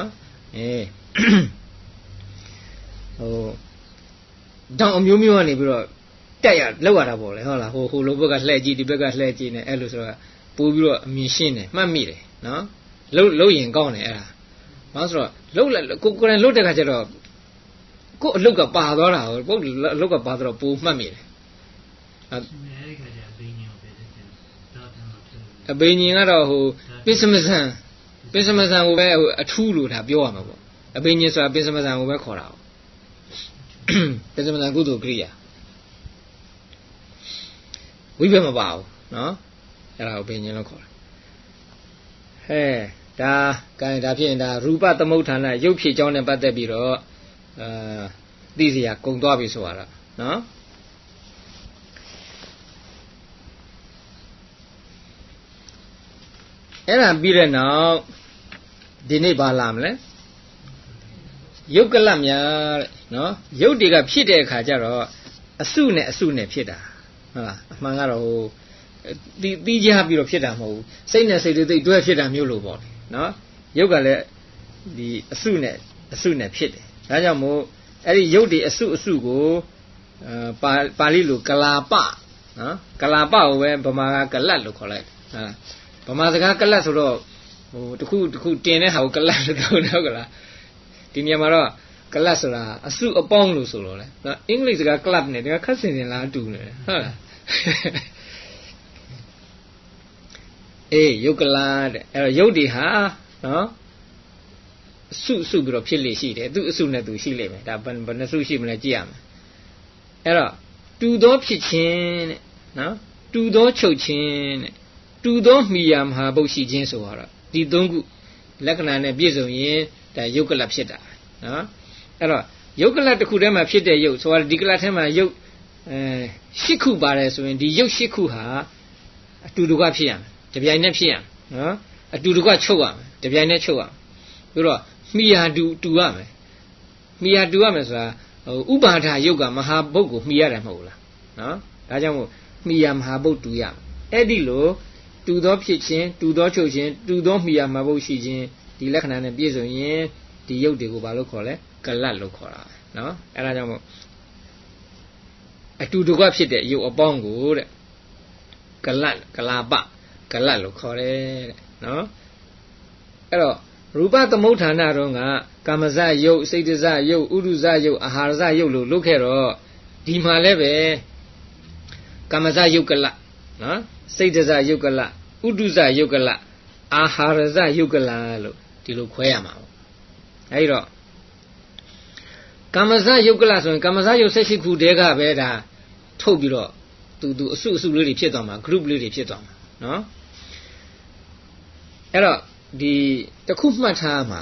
ဟိုတောင်အမျိုးမျိုးကနေပြီးတော့တက်ရလောက်ရတာပေါ့လေဟုတ်လားဟိုလိုဘက်ကလှည့်ကြည့်ဒီဘက်ကလှည့်ကြည့်နေအဲ့လိုဆိုတော့ပို့ပြီးတော့အမြင်ရှင်းတယ်မှတ်မိတယ်နော်လှုပ်ရင်ကောင်းတယ်အဲ့ဒါဘာလို့ဆိုတော့လှုပ်လိုက်ကိုယ်တိုင်လှုပ်တဲ့ခါကျတော့ကိုယ်အလုတ်ကပါသွားတာဟုတ်ပုတ်အလုတ်ကပါတော့ပိုမှတ်မိတယ်အဘိညာဉ်ကတော့ဟိုပိစမဇံကိုပဲဟိုအထူးလို့ဒါပြောရမှာပေါ့အဘိညာဉ်ဆိုတာပိစမဇံကိုပဲခေါ်တာပေါ့ပိစမဇံကုသိုလ်ကိရိယာဝိဘက်မပါဘူးနော်အဲ့ဒါကိုအဘိညာဉ်လို့ခေါ်တယ်ဒါဖြစ်ရင်ဒါရူပသမုဋ္ဌာဏရုပ်ဖြစ်ကြောင်းနဲ့ပတ်သက်ပြီးတော့သိစရာကုံသွားပြီဆိုရတာနော်အဲ့ဒါပြီးတဲ့နောက်ဒီနေ့ဘာလာမလဲယုတ်ကလတ်များတဲ့နော်ယုတ်တွေကဖြစ်တဲ့အခါကျတော့အစုနဲ့ဖြစ်တာဟုတ်လားအမှန်ကတော့ဟိုတီးကြပြီးတော့ဖြစ်တာမဟုတ်ဘူးစိတ်နဲ့စိတ်တွေတွဲဖြစ်တာမျိုးလို့ပေါ့နော်ယုတ်ကလည်းဒီအစုနဲ့ဖြစ်တယ်ဒါကြောင့်မို့အဲ့ဒီယုတ်တွေအစုကိုပါဠိလိုကလာပနော်ကလာပကိုပဲဗမာကကလတ်လို့ခေါ်လိုက်ဗမာစကားကလတ်ဆိုတော့ဟိုတခုတင်တဲ့ဟာကိုကလတ်လို့ပြောတော့ကလားဒီနေရာမှာတော့ကလတ်ဆိုတာအစုအပေါင်းလို့ဆိုတော့လေနော်အင်္ဂလိပ်စကား club နဲ့တကယ်ခက်စင်လားအတူနေတယ်ဟုတ်လားယုတ်ကလာတဲ့အဲ့တော့ယုတ်တွေဟာနော်အစုပြီးတော့ဖြစ်လေရှိတယ်သူအစုနဲ့သူရှိလိမ့်မယ်ဒါဘယ်နှစုရှိမလဲကြည့်ရမယ်အဲ့တော့တူသောဖြစ်ခြင်းတဲ့နော်တူသောချုပ်ခြင်းတဲ့တူသောမိယာမဟာဘုတ်ရှိခြင်းဆိုတော့ဒီ၃ခုလက္ခဏာနဲ့ပြည့်စုံရင်ဒါယုတ်ကလတ်ဖြစ်တာနော်အဲ့တော့ယုတ်ကလတ်တစ်ခုတည်းမှာဖြစ်တဲ့ယုတ်ဆိုတော့ဒီကလတ်ထဲမှာယုတ်၈ခုပါတယ်ဆိုရင်ဒီယုတ်၈ခုဟာအတူတကွဖြစ်ရမယ်တပြိုင်နက်ဖြစ်ရမယ်နော်အတူတကွချုပ်ရမယ်တပြိုင်နက်ချုပ်ရမယ်ပြီးတော့မိယာတူရမယ်မိယာတူရမယ်ဆိုတာဟိုဥပါဒယုတ်ကမဟာဘုတ်ကိုမှီရတယ်မဟုတ်လားနော်ဒါကြောင့်မို့မှီယာမဟာဘုတ်တူရမယ်အဲ့ဒီလိုတူသောဖြစ်ခြင်းတူသောချုပ်ခြင်းတူသောမှီယာမဟာဘုတ်ရှိခြင်းဒီလက္ခဏာနဲ့ပြည့်စုံရင်ဒီယုတ်တွေကိုဘာလို့ခေါ်လဲကလတ်လို့ခေါ်တာနော်အဲ့ဒါကြောင့်မို့အတူတကွဖြစ်တဲ့ယုတ်အပေါင်းကိုတဲ့ကလတ်ကလာပကလတ်လို့ခေါ်တယ်တဲ့နော်အဲ့တော့ရူပသမုဋ္ဌာဏတော့ကကာမဇယုတ်စိတ်တဇယုတ်ဥဒုဇယုတ်အာဟာရဇယုတ်လို့လုပ်ခဲ့တော့ဒီမှာလည်းပဲကာမဇယုတ်ကလနော်စိတ်တဇယုတ်ကလဥဒုဇယုတ်ကလအာဟာရဇယုတ်ကလလို့ဒီလိုခွဲရမှာပေါ့အဲဒီတော့ကာမဇယုတ်ကလဆိုရင်ကာမဇယုတ်18ခုတည်းကပဲဒါထုတ်ပြီးတော့သူအစုလေးတွေဖြစ်သွားမှာ group လေးတွေဖြစ်သွားမှာနော်အဲ့တော့ဒီတခုမှတ်ထားမှာ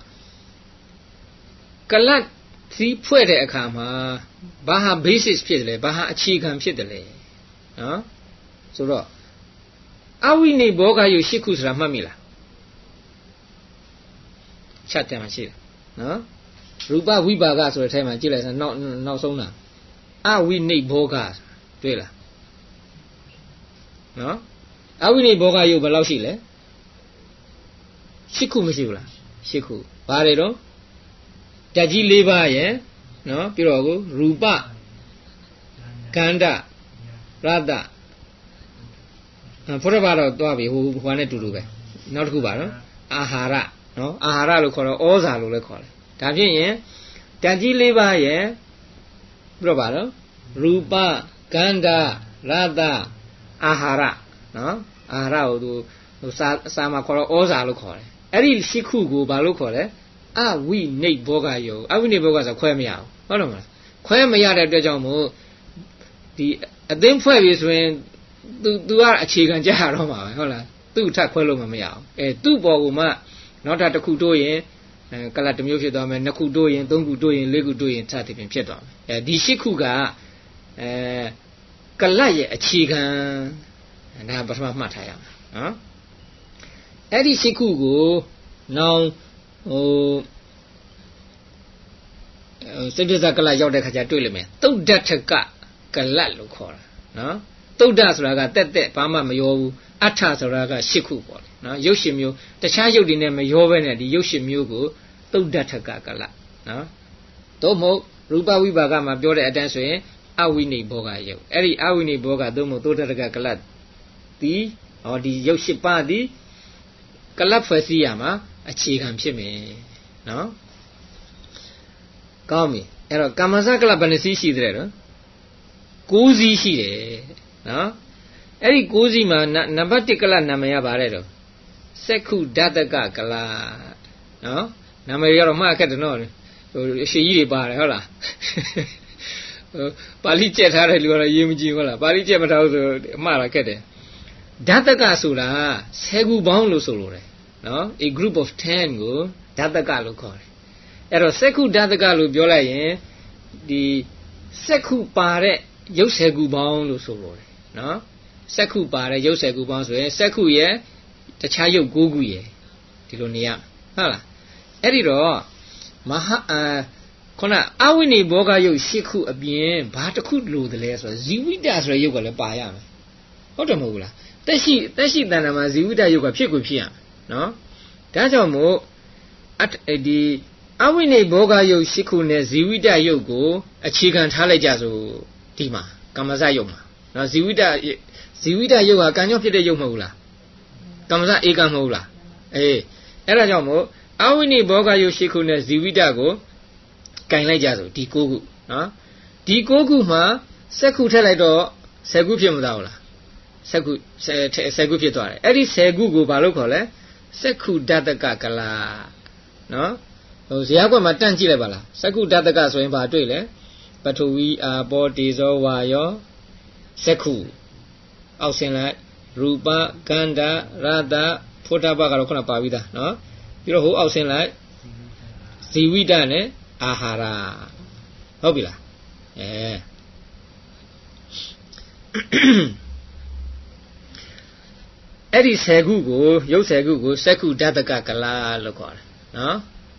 ကလတ်စီးဖွဲ့တဲ့အခါမှာဘာဟာ basis ဖြစ်တယ်လဲဘာဟာအခြေခံဖြစ်တယ်လဲနော်ဆိုတော့အဝိနိဘောဂယု8ခုဆိုတာမှတ်မိလားချက်တယ်မှရှိတယ်နော်ရူပဝိပါကဆိုတဲ့အထဲမှာကြည့်လိုက်စမ်းနောက်ဆုံးတာအဝိနိဘောဂတွေ့လားနော်အဝိနိဘောဂယုဘယ်လောက်ရှိလဲ8ခုမရှိဘူးလား8ခုဘာတွေတော့ဓာတ်ကြီး၄ပါးရဲ့နော်ပြီးတော့ကိုရူပကန္ဓရတ္တဖုရဘာတော့တွားပြီဟိုနဲ့တူတူပဲနောက်တစ်ခုပါနော်အာဟာရနော်အာဟာရလို့ခေါ်တော့ဩဇာလို့လည်းခေါ်တယ်ဒါဖြင့်ရင်ဓာတ်ကြီး၄ပါးရဲ့ပြီးတော့ပါနော်ရူပကန္ဓရတ္တအာဟာရနော်အာဟာရကိုသူစာမှာခေါ်တော့ဩဇာလို့ခေါ်တယ်အဲ့ဒီ၈ခုကိုဘာလို့ခေါ်လဲအဝိနိဘောဂယုအဝိနိဘောဂဆိုခွဲမရဘူးဟုတ်တယ်မလားခွဲမရတဲ့အတွက်ကြောင့်မို့ဒီအသိဖွဲ့ပြီဆိုရင်သူကအခြေခံကြရတော့မှာပဲဟုတ်လားသူ့ထပ်ခွဲလို့မရအောင်သူ့ပေါ်ကမှနောက်တစ်ခုတိုးရင်ကလတ်တစ်မျိုးဖြစ်သွားမယ်နှစ်ခုတိုးရင်သုံးခုတိုးရင်လေးခုတိုးရင်စသဖြင့်ဖြစ်သွားမယ်ဒီ၈ခုကကလတ်ရဲ့အခြေခံဒါပထမမှတ်ထားရမယ်နော်အဲ့ဒီ၈ခုကိုနောင်စိတ်ပစ္စကလတ်ရောက်တဲ့ခါကျတွေ့လိမ့်မယ်သုဒ္ဓထကကလတ်လို့ခေါ်တာနော်သုဒ္ဓဆိုတာကတက်ဘာမှမရောဘူးအဋ္ဌဆိုတာက၈ခုပေါ့လေနော်ရုပ်ရှင်မျိုးတခြားရုပ်တွေနဲ့မရောဘဲနဲ့ဒီရုပ်ရှင်မျိုးကိုသုဒ္ဓထကကလတ်နော်သို့မဟုတ်ရူပဝိပါကမှာပြောတဲ့အတိုင်းဆိုရင်အဝိနိဘောဂယုတ်အဲ့ဒီအဝိနိဘောဂသို့မဟုတ်သုဒ္ဓထကကလတ်ဒီရုပ်၈ပါးဒီကလတ်ဖွဲ့စည်းရမှာအခြေခံဖြစ်မယ်နော်ကောင်းပြီအဲ့တော့ကာမစကလတ်ဘယ်နှစီးရှိတယ်နော်9စီးရှိတယ်နော်အဲ့ဒီ9စီးမှာနံပါတ်1ကလတ်နာမည်ရပါတယ်တော့စက္ခုဓာတကကလတ်နော်နာမည်ရတော့မှားခက်တယ်နော်ဟိုအရှိကြီးတွေပါတယ်ဟုတ်လားပါဠိကျက်ထားတဲ့လူကတော့ရေးမကြည့်ဟုတ်လားပါဠိကျက်မထားဘူးဆိုအမှားလာခက်တယ်ဓာတကဆိုတာ10ခုပေါင်းလို့ဆိုလိုတယ်နော် a group of 10ကိုဓာတကလို့ခေါ်တယ်အဲ့တော့စက္ခုဓာတကလို့ပြောလိုက်ရင်ဒီစက္ခုပါတဲ့ရုပ်10ခုပေါင်းလို့ဆိုလိုတယ်နော်စက္ခုပါတဲ့ရုပ်10ခုပေါင်းဆိုရင်စက္ခုရဲ့တခြားရုပ်9ခုရဲ့ဒီလိုနေရဟုတ်လားအဲ့ဒီတော့ခုနအဝိနိဘောဂရုပ်10ခုအပြင်ဘာတစ်ခုလိုတယ်လဲဆိုတော့ဇီဝိတဆိုတဲ့ရုပ်ကလည်းပါရမယ်ဟုတ်တယ်မဟုတ်လားတက်ရှိတဏ္ဍာမှာဇီဝိတရုပ်ကဖြစ်ကိုဖြစ်ရမယ်နော်ဒါကြောင့်မို့ဒီအဝိနိဘောဂရုပ်10ခုနဲ့ဇီဝိတရုပ်ကိုအခြေခံထားလိုက်ကြဆိုဒီမှာကာမဇရုပ်မှာနော်ဇီဝိတရုပ်ဟာကံကြောင့်ဖြစ်တဲ့ရုပ်မဟုတ်လားကာမဇဧကံမဟုတ်လားအဲ့ဒါကြောင့်မို့အဝိနိဘောဂရုပ်10ခုနဲ့ဇီဝိတကိုကင်လိုက်ကြဆိုဒီ9ခုနော်ဒီ9ခုမှာ10ခုထည့်လိုက်တော့10ခုဖြစ်မသွားဘူးလား10ခုဖြစ်သွားတယ်အဲ့ဒီ10ခုကိုဘာလို့ခေါ်လဲစက္ခုဓာတကကလနော်ဟိုဇေယျကွက်မှာတန့်ကြည့်လိုက်ပါလားစက္ခုဓာတကဆိုရင်ဘာတွေ့လဲပထဝီအာဘောတေဇောဝါယောစက္ခုအောက်ဆင်းလိုက်ရူပကန္ဓရတ္တဖုဒ္ဓဘကတော့ခုနပါပြီးသားနော်ပြီးတော့ဟိုအောက်ဆင်းလိုက်ဇီဝိတနဲ့အာဟာရဟုတ်ပြီလားအဲ့ဒီ10ခုကိုရုပ်10ခုကိုစက္ခုဓာတကကလလို့ခေါ်တယ်နော်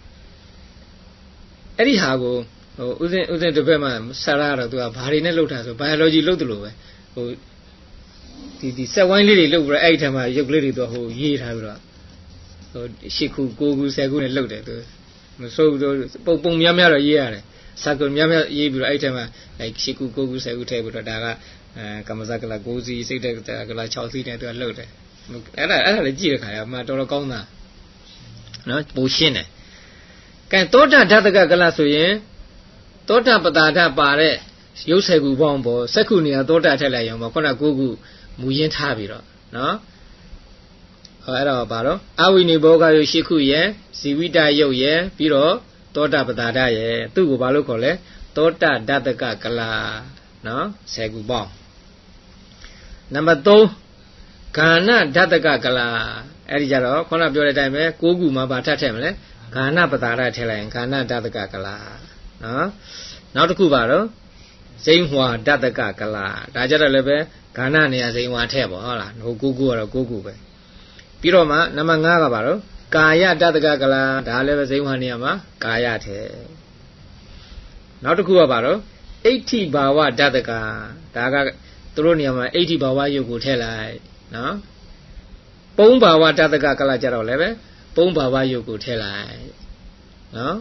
အဲ့ဒီဟာကိုဟိုဥစဉ်တစ်ဖက်မှာဆရာတော့သူကဘာတွေနဲ့လှုပ်တာဆို biology လှုပ်တယ်လို့ပဲဟိုဒီဆက်ဝိုင်းလေးတွေလှုပ်ပြီးတော့အဲ့ဒီထက်မှာရုပ်ကလေးတွေတော့ဟိုရေးထားပြီးတော့ဟို10ခု9ခု10ခုနဲ့လှုပ်တယ်သူမစိုးဘူးပုံများများတော့ရေးရတယ်စာကုများများရေးပြီးတော့အဲ့ဒီထက်မှာ10ခု9ခု10ခုထည့်ပြီးတော့ဒါကကမ္မဇကလ9စီးစိတ်တကလ6စီးနဲ့သူကလှုပ်တယ်အဲ့ဒါလည်းကြည့်ရခါရမှာတော်တော်ကောင်းတာနော်ပိုရှင်းတယ်ကဲသောတာဓာတကကလဆိုရင်သောတာပတာဓပါတဲ့ရုပ်10ခုပေါင်းပေါ်စက္ခုနေရာသောတာထက်လိုက်ရအောင်ပေါ့ခုန9ခုမူရင်းထားပြီးတော့နော်ဟောအဲ့တော့ဘာတော့အဝိနိဘောဂရုပ်10ခုရဲ့ဇီဝိတရုပ်ရဲ့ပြီးတော့သောတာပတာဓရဲ့သူ့ကိုဘာလို့ခေါ်လဲသောတာဓာတကကလနော်10ခုပေါင်းနံပါတ်3ဂာဏဓာတကကလာအဲ့ဒီကြတော့ခေါင်းပြောတဲ့အတိုင်းပဲ9ခုမှာဗာထပ်ထည့်မလဲဂာဏပတာရထည့်လိုက်ရင်ဂာဏဓာတကကလာနော်နောက်တစ်ခုပါတော့ဇိမ်ဟွာဓာတကကလာဒါကြတော့လည်းပဲဂာဏနေရာဇိမ်ဟွာထည့်ပေါ့ဟုတ်လားဟို9ခုကတော့9ခုပဲပြီးတော့မှနံပါတ်5ကပါတော့ကာယဓာတကကလာဒါလည်းပဲဇိမ်ဟွာနေရာမှာကာယထည့်နောက်တစ်ခုကပါတော့အဋ္ဌိဘာဝဓာတကဒါကသူတို့နေရာမှာအဋ္ဌိဘာဝယုတ်ကိုထည့်လိုက်နော်ပုံဘာဝဓာတကကလာကြတော့လည်းပဲပုံဘာဝယုတ်ကိုထည့်လိုက်နော်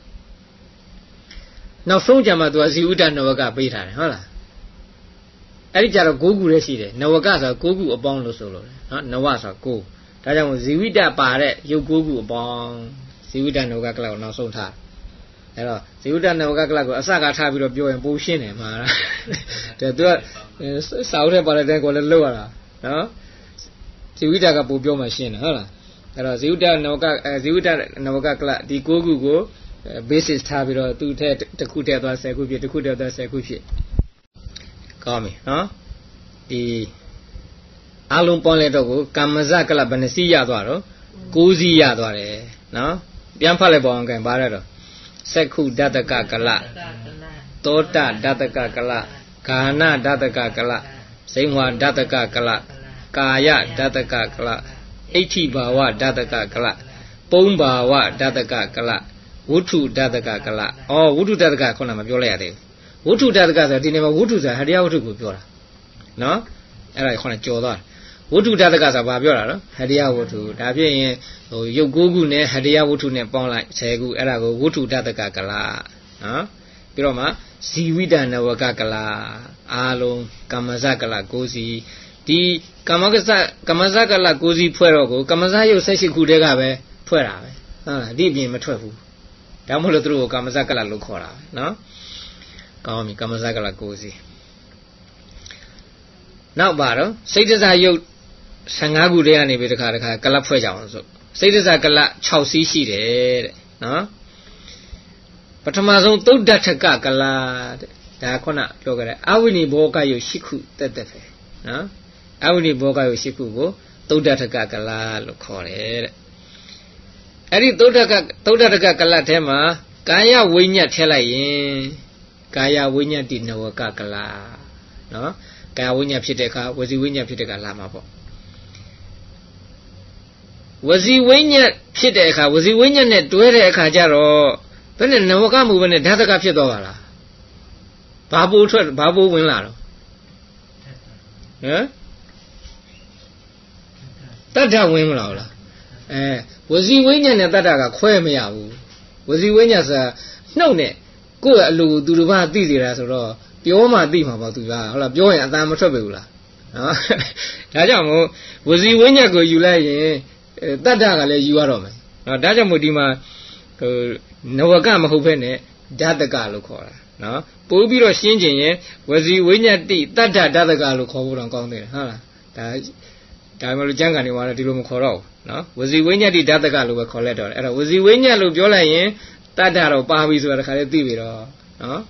နောက်ဆုံးကြမှာသူကဇီဝတ္တနဝကပေးထားတယ်ဟုတ်လားအဲ့ဒီကြတော့9ခုလည်းရှိတယ်နဝကဆို9ခုအပေါင်းလို့ဆိုလို့နော်နဝဆို9ဒါကြောင့်မို့ဇီဝိတ္တပါတဲ့ယုတ်9ခုအပေါင်းဇီဝိတ္တနဝကကလာကိုနောက်ဆုံးထားအဲ့တော့ဇီဝတ္တနဝကကလကိုအစကထားပြီးတော့ပြောရင်ပိုရှင်းတယ်မှာလားတဲ့သူကစာအုပ်ထဲပါတဲ့ကိုလည်းလောက်ရတာနော်ဇီဝတ္တကပိုပြောမှရှင်းတယ်ဟုတ်လားအဲ့တော့ဇီဝတ္တနဝကကလဒီ9ခုကို basis ထားပြီးတော့သူ့ထဲတစ်ခုတည်းသွား10ခုဖြစ်တစ်ခုတည်းသွား10ခုဖြစ်ကောင်းပြီနော်ဒီအလုံးပေါင်းလိုက်တော့ကိုကမ္မဇကလဘယ်နှစီရသွားတော့9စီရသွားတယ်နော်ပြန်ဖတ်လိုက်ပါအောင်ခင်ဗါရတော့စက္ခုဓာတကကလသောတဓာတကကလဂာဏဓာတကကလဇိမ်ဝါဓာတကကလကာယဓာတကကလအဋ္ဌိဘာဝဓာတကကလပုံဘာဝဓာတကကလဝုထုဓာတကကလဝုထုဓာတကခုနမပြောလိုက်ရသေးဘူးဝုထုဓာတကဆိုဒီနေ့မှာဝုထုဆိုတာဟရိယဝုထုကိုပြောတာနော်အဲ့ဒါခုနကြော်သွားဝုထုဓာတကဆိုတာဘာပြောတာနော်ဟရိယဝုထုဒါဖြစ်ရင်ဟိုရုပ်9ခုနဲ့ဟရိယဝုထုနဲ့ပေါင်းလိုက်10ခုအဲ့ဒါကိုဝုထုဓာတကကလနော်ပြီးတော့မှဇီဝိတနဝကကလအာလုံးကမ္မဇကလ9စီဒီကမ္မဇကလ9စီဖွဲ့တော့ကိုကမ္မဇရုပ်18ခုတည်းကပဲဖွဲ့တာပဲဟုတ်လားဒီအပြင်မထွက်ဘူးဒါမှမဟုတ်လို့သူတို့ကိုကမ္မဇကလလို့ခေါ်တာပဲနော်ကောင်းပြီကမ္မဇကလ9စီနောက်ပါတော့စိတ်တစားရုပ်15ခုတည်းကနေပြီးတခါကလပ်ဖွဲ့ကြအောင်ဆိုစိတ်တစားကလ6စီးရှိတယ်တဲ့နော်ပထမဆုံးသုဒ္ဓထကကလတဲ့ဒါခုနပြောကြတဲ့အဝိနိဘောကယုတ်8ခုတက်ပဲနော်အဝိနိဘောကယုတ်8ခုကိုသုဒ္ဓထကကလလို့ခေါ်တယ်တဲ့အဲ့ဒီသုဒ္ဓထကကလထဲမှာကာယဝိညာဉ်ထည့်လိုက်ရင်ကာယဝိညာဉ်တိနဝကကလနော်ကာယဝိညာဉ်ဖြစ်တဲ့အခါဝစီဝိညာဉ်ဖြစ်တဲ့အခါလာမှာပေါ့ဝစီဝိညာဉ်ဖြစ်တဲ့အခါဝစီဝိညာဉ်နဲ့တွဲတဲ့အခါကျတော့ဘယ်နဲ့နဝကမှုပဲနဲ့ဓာတကဖြစ်သွားပါလားဘာပိုးဝင်လာတော့ဟမ်တတ္ထဝင်မလားလားဝစီဝိညာဉ်နဲ့တတ္ထကခွဲမရဘူးဝစီဝိညာဉ်ဆိုတာနှုတ်နဲ့ကိုယ့်ရဲ့အလိုသူတစ်ပါးသိစေတာဆိုတော့ပြောမှသိမှာပေါ့သူကဟုတ်လားပြောရင်အတန်မထွက်ပေဘူးလားနော်ဒါကြောင့်မို့ဝစီဝိညာဉ်ကိုယူလိုက်ရင်တတ္တကလည်းယူရတော့မယ်နော်ဒါကြောင့်မို့ဒီမှာဟိုနဝကမဟုတ်ဘဲနဲ့ဓာတကလို့ခေါ်တာနော်ပို့ပြီးတော့ရှင်းကျင်ရင်ဝစီဝိညာတိတတ္တဓာတကလို့ခေါ်ဖို့တော့ကောင်းတယ်ဟုတ်လားဒါမှမဟုတ်ကျမ်းဂန်တွေမှာတော့ဒီလိုမခေါ်တော့ဘူးနော်ဝစီဝိညာတိဓာတကလို့ပဲခေါ်လိုက်တော့တယ်အဲ့တော့ဝစီဝိညာလို့ပြောလိုက်ရင်တတ္တတော့ပါပြီဆိုတာတခါလေးသိပြီတော့နော်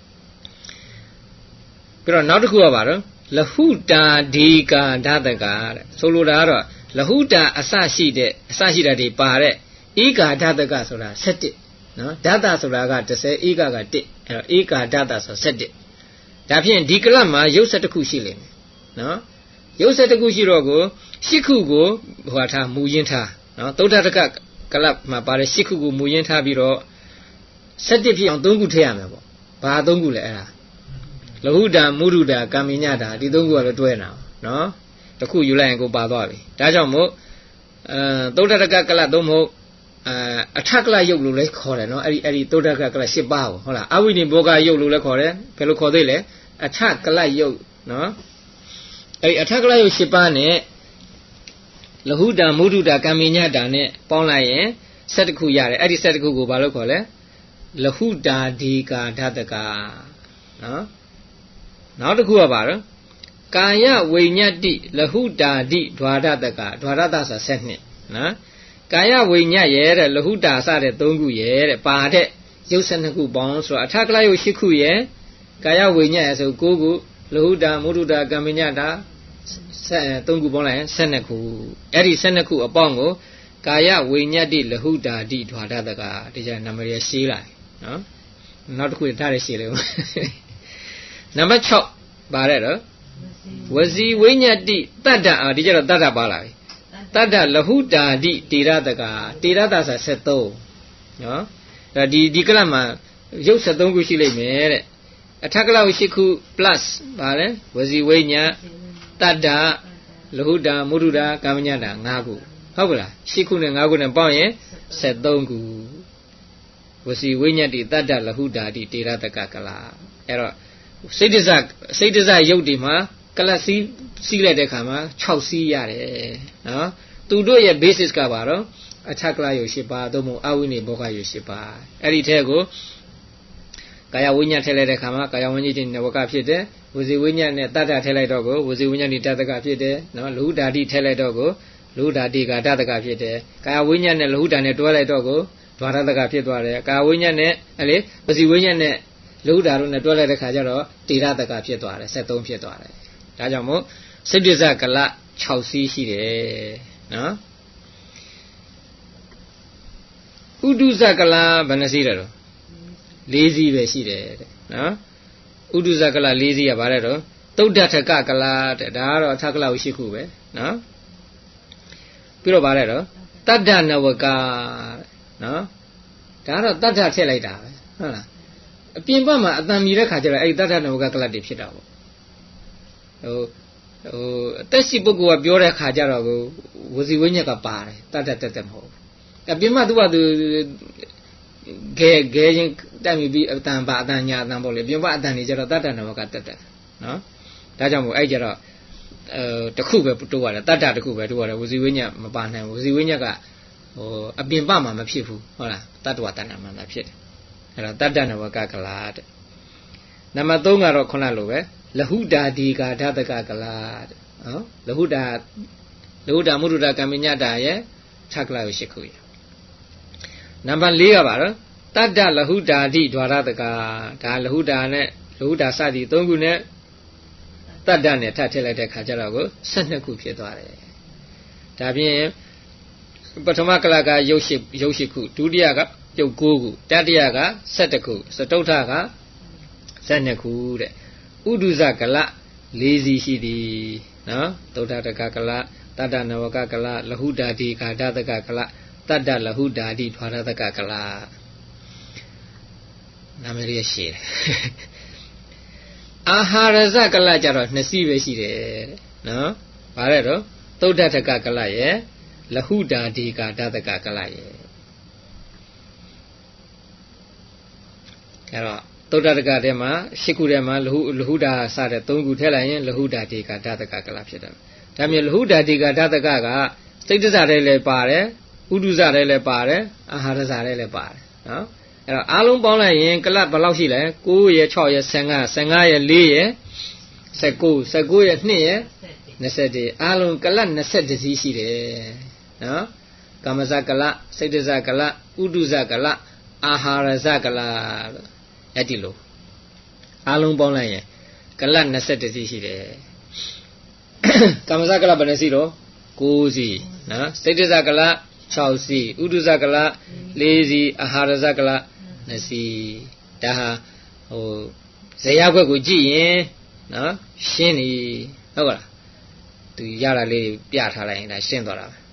ပြီးတော့နောက်တစ်ခုကပါတော့လဟုတာဒီကာဓာတကတဲ့ဆိုလိုတာကတော့လဟုတာအစရှိတာတွေပါတဲ့ဧကာဓာတကဆိုတာ7နော်ဓာတဆိုတာက30ဧကက1အဲ့တော့ဧကာဓာတဆို7ဒါဖြင့်ဒီကလပ်မှာရုပ်7ခုရှိလိမ့်မယ်နော်ရုပ်7ခုရှိတော့ကို8ခုကိုဟိုထားမူရင်းထားနော်သုဒ္ဓတကကလပ်မှာပါတဲ့8ခုကိုမူရင်းထားပြီးတော့7ဖြစ်အောင်3ခုထည့်ရမယ်ပေါ့ဘာ3ခုလဲအဲ့ဒါလဟုတာမုဒုတာကာမိညတာဒီ3ခုကတော့တွဲနေတာနော်တခုယူလိုက်ရင်ကိုပါသွားပြီဒါကြောင့်မို့သုဒ္ဓတကကလပ်သုံးမဟုတ်အထကလယုတ်လို့လည်းခေါ်တယ်နော်အဲ့ဒီသုဒ္ဓကကလ10ပါးကိုဟုတ်လားအဝိနိဘောဂယုတ်လို့လည်းခေါ်တယ်ဘယ်လိုခေါ်သေးလဲအထကလယုတ်နော်အဲ့ဒီအထကလယုတ်10ပါးနဲ့လဟုတာမုဒုတာကာမိညတာနဲ့ပေါင်းလိုက်ရင်7ခုရတယ်အဲ့ဒီ7ခုကိုဘာလို့ခေါ်လဲလဟုတာဒီကာဓာတကနော်နောက်တစ်ခုကပါတော့ကာယဝိညတိလဟုတာတိဓဝရတကဓဝရတဆို7နော်ကာယဝိညတ်ရဲ့တဲ့လဟုတာစတဲ့3ခုရဲ့တဲ့ပါတဲ့ရုပ်12ခုပေါင်းဆိုတော့အထကလယုတ်10ခုရဲ့ကာယဝိညတ်ရဲ့ဆို9ခုလဟုတာမုဒုတာကမ္မညတာ 3ခုပေါင်းလိုက်ရင်12ခုအဲ့ဒီ12ခုအပေါင်းကိုကာယဝိညာတိလဟုတာတိဓွာဒတကဒီကျနံပါတ်ရရှင်းလိုက်နော်နောက်တစ်ခုထားရရှင်းလေနံပါတ်6ပါတဲ့တော့ဝစီဝိညာတိတတ္တဒီကျတော့တတ္တပါလာပြီတတ္တလဟုတာတိတေရတကတေရတဆို73နော်ဒါဒီကလပ်မှာရုပ်73ခုရှိလိမ့်မယ်တဲ့အထက်ကလပ်8ခု plus ပါလေဝစီဝိညာတတ္တလဟုတာမုဒုတာကာမညတာ5ခုဟုတ်ကလား8ခုနဲ့5ခုနဲ့ပေါင်းရင်73ခုဝစီဝိညာတိတတ္တလဟုတာတိတေရတကကလာအဲ့တော့စိတ်တစရုပ်ဒီမှာကလပ်စီးလိုက်တဲ့ခါမှာ6စီးရတယ်နော်သူတို့ရဲ့ basis ကပါတော့အထက်ကလရုပ်10ပါးသို့မဟုတ်အဝိနေဘောဂရုပ်10ပါးအဲ့ဒီထဲကိုကာယဝိညာဉ်ထည့်လိုက်တဲ့ခါမှာကာယဝိညာဉ်တင်နဝကဖြစ်တယ်ဝစီဝိညာဉ်နဲ့တတ္တထည့်လိုက်တော့ကိုဝစီဝိညာဉ်ဒီတတ္တကဖြစ်တယ်နော်လဟုဓာတိထည့်လိုက်တော့ကိုလဟုဓာတိကတတ္တကဖြစ်တယ်ကာယဝိညာဉ်နဲ့လဟုဓာနဲ့တွဲလိုက်တော့ကိုဓဝရတကဖြစ်သွားတယ်ကာယဝိညာဉ်နဲ့ဝစီဝိညာဉ်နဲ့လဟုဓာတို့နဲ့တွဲလိုက်တဲ့ခါကျတော့တေရတကဖြစ်သွားတယ်73ဖြစ်သွားတယ်ဒါကြောင့်မို့စိတ္တဇကလ6စီးရှိတယ်နော်ဥဒုဇကလဘယ်နှစီးတယ်တော့4စီးပဲရှိတယ်တဲ့နော်ဥဒုဇကလ4စီးရပါတယ်တော့သုဒ္ဓထကကလတဲ့ဒါကတော့အထကလရှိခုပဲနော်ပြီးတော့ပါတယ်တော့တတ္တနဝကနော်ဒါကတော့တတ္ထထည့်လိုက်တာပဲဟုတ်လားအပြင်ဘက်မှာအတန်မြည်တဲ့ခါကျတော့အဲ့ဒီတတ္ထနဝကကလတ်တွေဖြစ်တာပေါ့အသက်ရှိပုဂ္ဂိုလ်ကပြောတဲ့ခါကျတော့ဝစီဝိညာဉ်ကပါတယ်တတ်မဟုတ်ဘူးအပြင်မှာသူကသူဂဲချင်းတက်မိပြီးအတန်ပါအတန်ညာအတန်ပေါ့လေပြင်ပအတန်နေကျတော့တတ္တနဝကတက်နော်ဒါကြောင့်မို့အဲ့ကျတော့တခုပဲတိုးရတယ်တတ္တတခုပဲတိုးရတယ်ဝစီဝိညာဉ်မပါနိုင်ဘူးဝစီဝိညာဉ်ကအပြင်ပမှာမဖြစ်ဘူးဟုတ်လားတတ္တဝတ္တနာမှာမဖြစ်တယ်အဲ့တော့တတ္တနဝကကလာတဲ့နံပါတ်3ကတော့ခုနလိုပဲလဟုတာဒီကာဓတကကလာတဲ့နော်လဟုတာမုဒုတာကမ္မညတာရဲ့ထကလာကိုရှိခုရနံပါတ်4ကပါတော့တတ္တလဟုတာတိဓဝရတကဒါလဟုတာနဲ့လဟုတာစသည်3ခုနဲ့တတ္တနဲ့ထပ်ထည့်လိုက်တဲ့ခါကျတော့ကို12ခုဖြစ်သွားတယ်ဒါဖြင့်ပထမကလကရုပ်ရှိခုဒုတိယကရုပ်9ခုတတိယက17ခုစတုထက12ခုတဲ့ဥဒုဇကလ4စီးရှိသည်နော်သုဒ္ဓတကကလတတ္တနဝကကလလဟုတာတိကာဓတကကလတတ္တလဟုတာတိဓဝရတကကလနာမည်ရရှိတယ်အာဟာရဇကလကြတော့2စီးပဲရှိတယ်နော်ဗါတဲ့တော့သုဒ္ဓတကကလရဲ့လဟုတာတိကာဓတကကလရဲ့အဲ့တော့သုဒ္ဓတကထဲမှာ10ခုထဲမှာလဟုတာစတဲ့3ခုထည့်လိုက်ရင်လဟုတာတိကာဓတကကလဖြစ်တယ်ဒါမျိုးလဟုတာတိကာဓတကကစိတ်တစတဲ့လည်းပါတယ်ဥဒုဇတဲ့လည်းပါတယ်အာဟာရဇတဲ့လည်းပါတယ်နော်အဲ့တော့အားလုံးပေါင်းလိုက်ရင်ကလပ်ဘယ်လောက်ရှိလဲ9ရဲ့6ရဲ့15ရဲ့4ရဲ့19ရဲ့2ရဲ့21အားလုံးကလပ်21စီးရှိတယ်နော်ကာမဇကလစိတ်တစကလဥဒုဇကလအာဟာရဇကလအဲ့ဒီလိုအားလုံးပေါင်းလိုက်ရင်ကလပ်21စီးရှိတယ်ကာမဇကလဘယ်နှစီးတော့9စီးနော်စိတ်တစကလ6စီးဥဒုဇကလ4စီးအာဟာရဇကလ2စီးဒါဟာဇေယျခွက်ကိုကြည့်ရင်နော်ရှင်းပြီဟုတ်ကလားသူရတာလေးပြထားလိုက်ရင်ဒါရှင်းသွားတာပဲ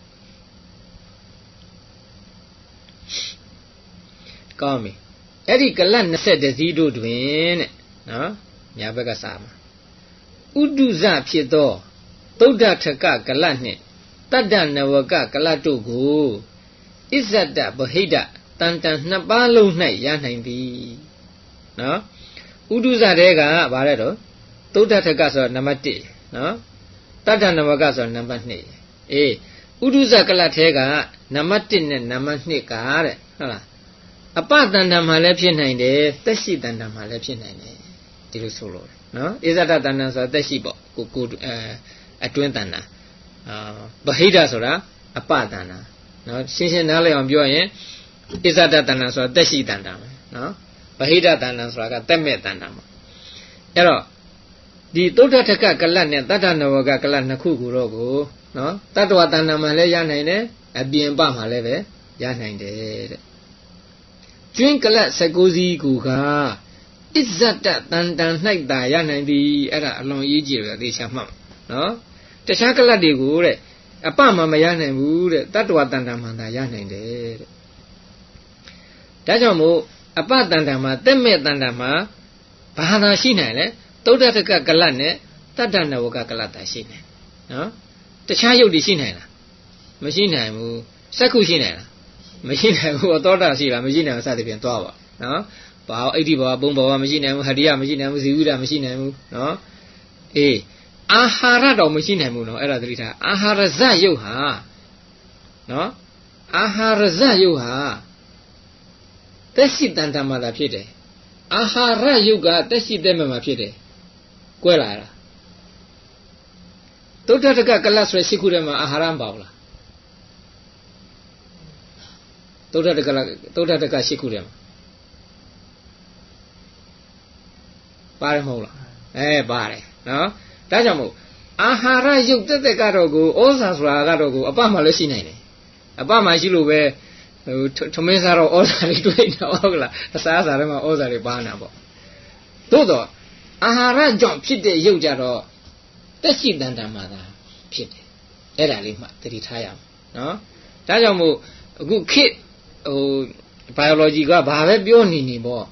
ကောင်းပြီအဲ့ဒီကလတ်20စီးတို့တွင်တဲ့နော်ညာဘက်ကစာမှာဥဒုဇဖြစ်သောသုဒ္ဓထကကလတ်နှင့်တတ္တနဝကကလတ်တို့ကိုဣဇတဗဟိတတန်တန်2ပါးလုံး၌ရနိုင်သည်နော်ဥဒုဇတဲ့ကဘာလဲတော့သုဒ္ဓထကဆိုတော့နံပါတ်1နော်တတ္တနဝကဆိုတော့နံပါတ်2အေးဥဒုဇကလတ်ထဲကနံပါတ်1နဲ့နံပါတ်2ကတဲ့ဟုတ်လားအပတန္တမှာလည်းဖြစ်နိုင်တယ်သက်ရှိတန္တမှာလည်းဖြစ်နိုင်တယ်ဒီလိုဆိုလို့နော်ဣဇဒတန္တဆိုတာသက်ရှိပေါ့ကိုအတွင်းတန္တဗဟိတဆိုတာအပတန္တနော်ရှင်းရှင်းနားလည်အောင်ပြောရင်ဣဇဒတန္တဆိုတာသက်ရှိတန္တပဲနော်ဗဟိတတန္တဆိုတာကသက်မဲ့တန္တမှာအဲ့တော့ဒီသုဒ္ဓထကကလတ်နဲ့တတ္တနဝကကလတ်နှစ်ခုကိုတော့ကိုနော်တတ္တဝတဏ္ဍာမှာလည်းရနိုင်တယ်အပြင်ပမှာလည်းပဲရနိုင်တယ်တဲ့ကျွင်းကလတ်16စီးကူကဣဇ္ဇတတန်တန်၌သာရနိုင်သည်အဲ့ဒါအလွန်ရေးကြည့်တယ်သေချာမှတ်နော်တခြားကလတ်တွေကိုတဲ့အပမှာမရနိုင်ဘူးတဲ့တတ္တဝတဏ္ဍာမှာသာရနိုင်တယ်တဲ့ဒါကြောင့်မို့အပတဏ္ဍာမှာတက်မဲ့တဏ္ဍာမှာဘာသာရှိနိုင်လဲသုဒ္ဓတကကလတ်နဲ့တတ္တနဝကကလတ်သာရှိနိုင်နော်တခြားယုတ်တွေရှိနိုင်လားမရှိနိုင်ဘူးစက္ခုရှိနိုင်လားမရှိနိုင်ဘူးသောတာရှိလားမရှိနိုင်ဘူးစသဖြင့်သွားပါနော်ဘာအိဋ္ဌိဘဝဘုံဘဝမရှိနိုင်ဘူးဟရိယမရှိနိုင်ဘူးဇီဝိဒမရှိနိုင်ဘူးနော်အေးအာဟာရတော့မရှိနိုင်ဘူးနော်အဲ့ဒါသတိထားအာဟာရဇယုတ်ဟာနော်အာဟာရဇယုတ်ဟာသက်ရှိတန်တမှာသာဖြစ်တယ်အာဟာရယုတ်ကသက်ရှိတဲ့မှာဖြစ်တယ်ကွဲလာတာသုဒ္ဓတကကလတ်ဆိုတဲ့ရှိခုထဲမှာအာဟာရမပါဘူးလားသုဒ္ဓတကရှိခုထဲမှာပါတယ်မဟုတ်လားပါတယ်နော်ဒါကြောင့်မို့အာဟာရယုတ်တက်ကတော့ကိုဩဇာဆိုတာကတော့ကိုအပမှာလည်းရှိနိုင်တယ်အပမှာရှိလို့ပဲထမင်းစားတော့ဩဇာတွေတွေ့နေဟုတ်လားအစားအစာတွေမှာဩဇာတွေပါနေတာပေါ့သို့တော့အာဟာရကြောင့်ဖြစ်တဲ့ယုတ်ကြတော့တက်ရှိတန်တန်မှာသာဖြစ်တယ်အဲ့ဒါလေးမှသတိထားရအောင်နော်ဒါကြောင့်မို့အခုခေတ်biology ကဘာပဲပြောနေပေါ့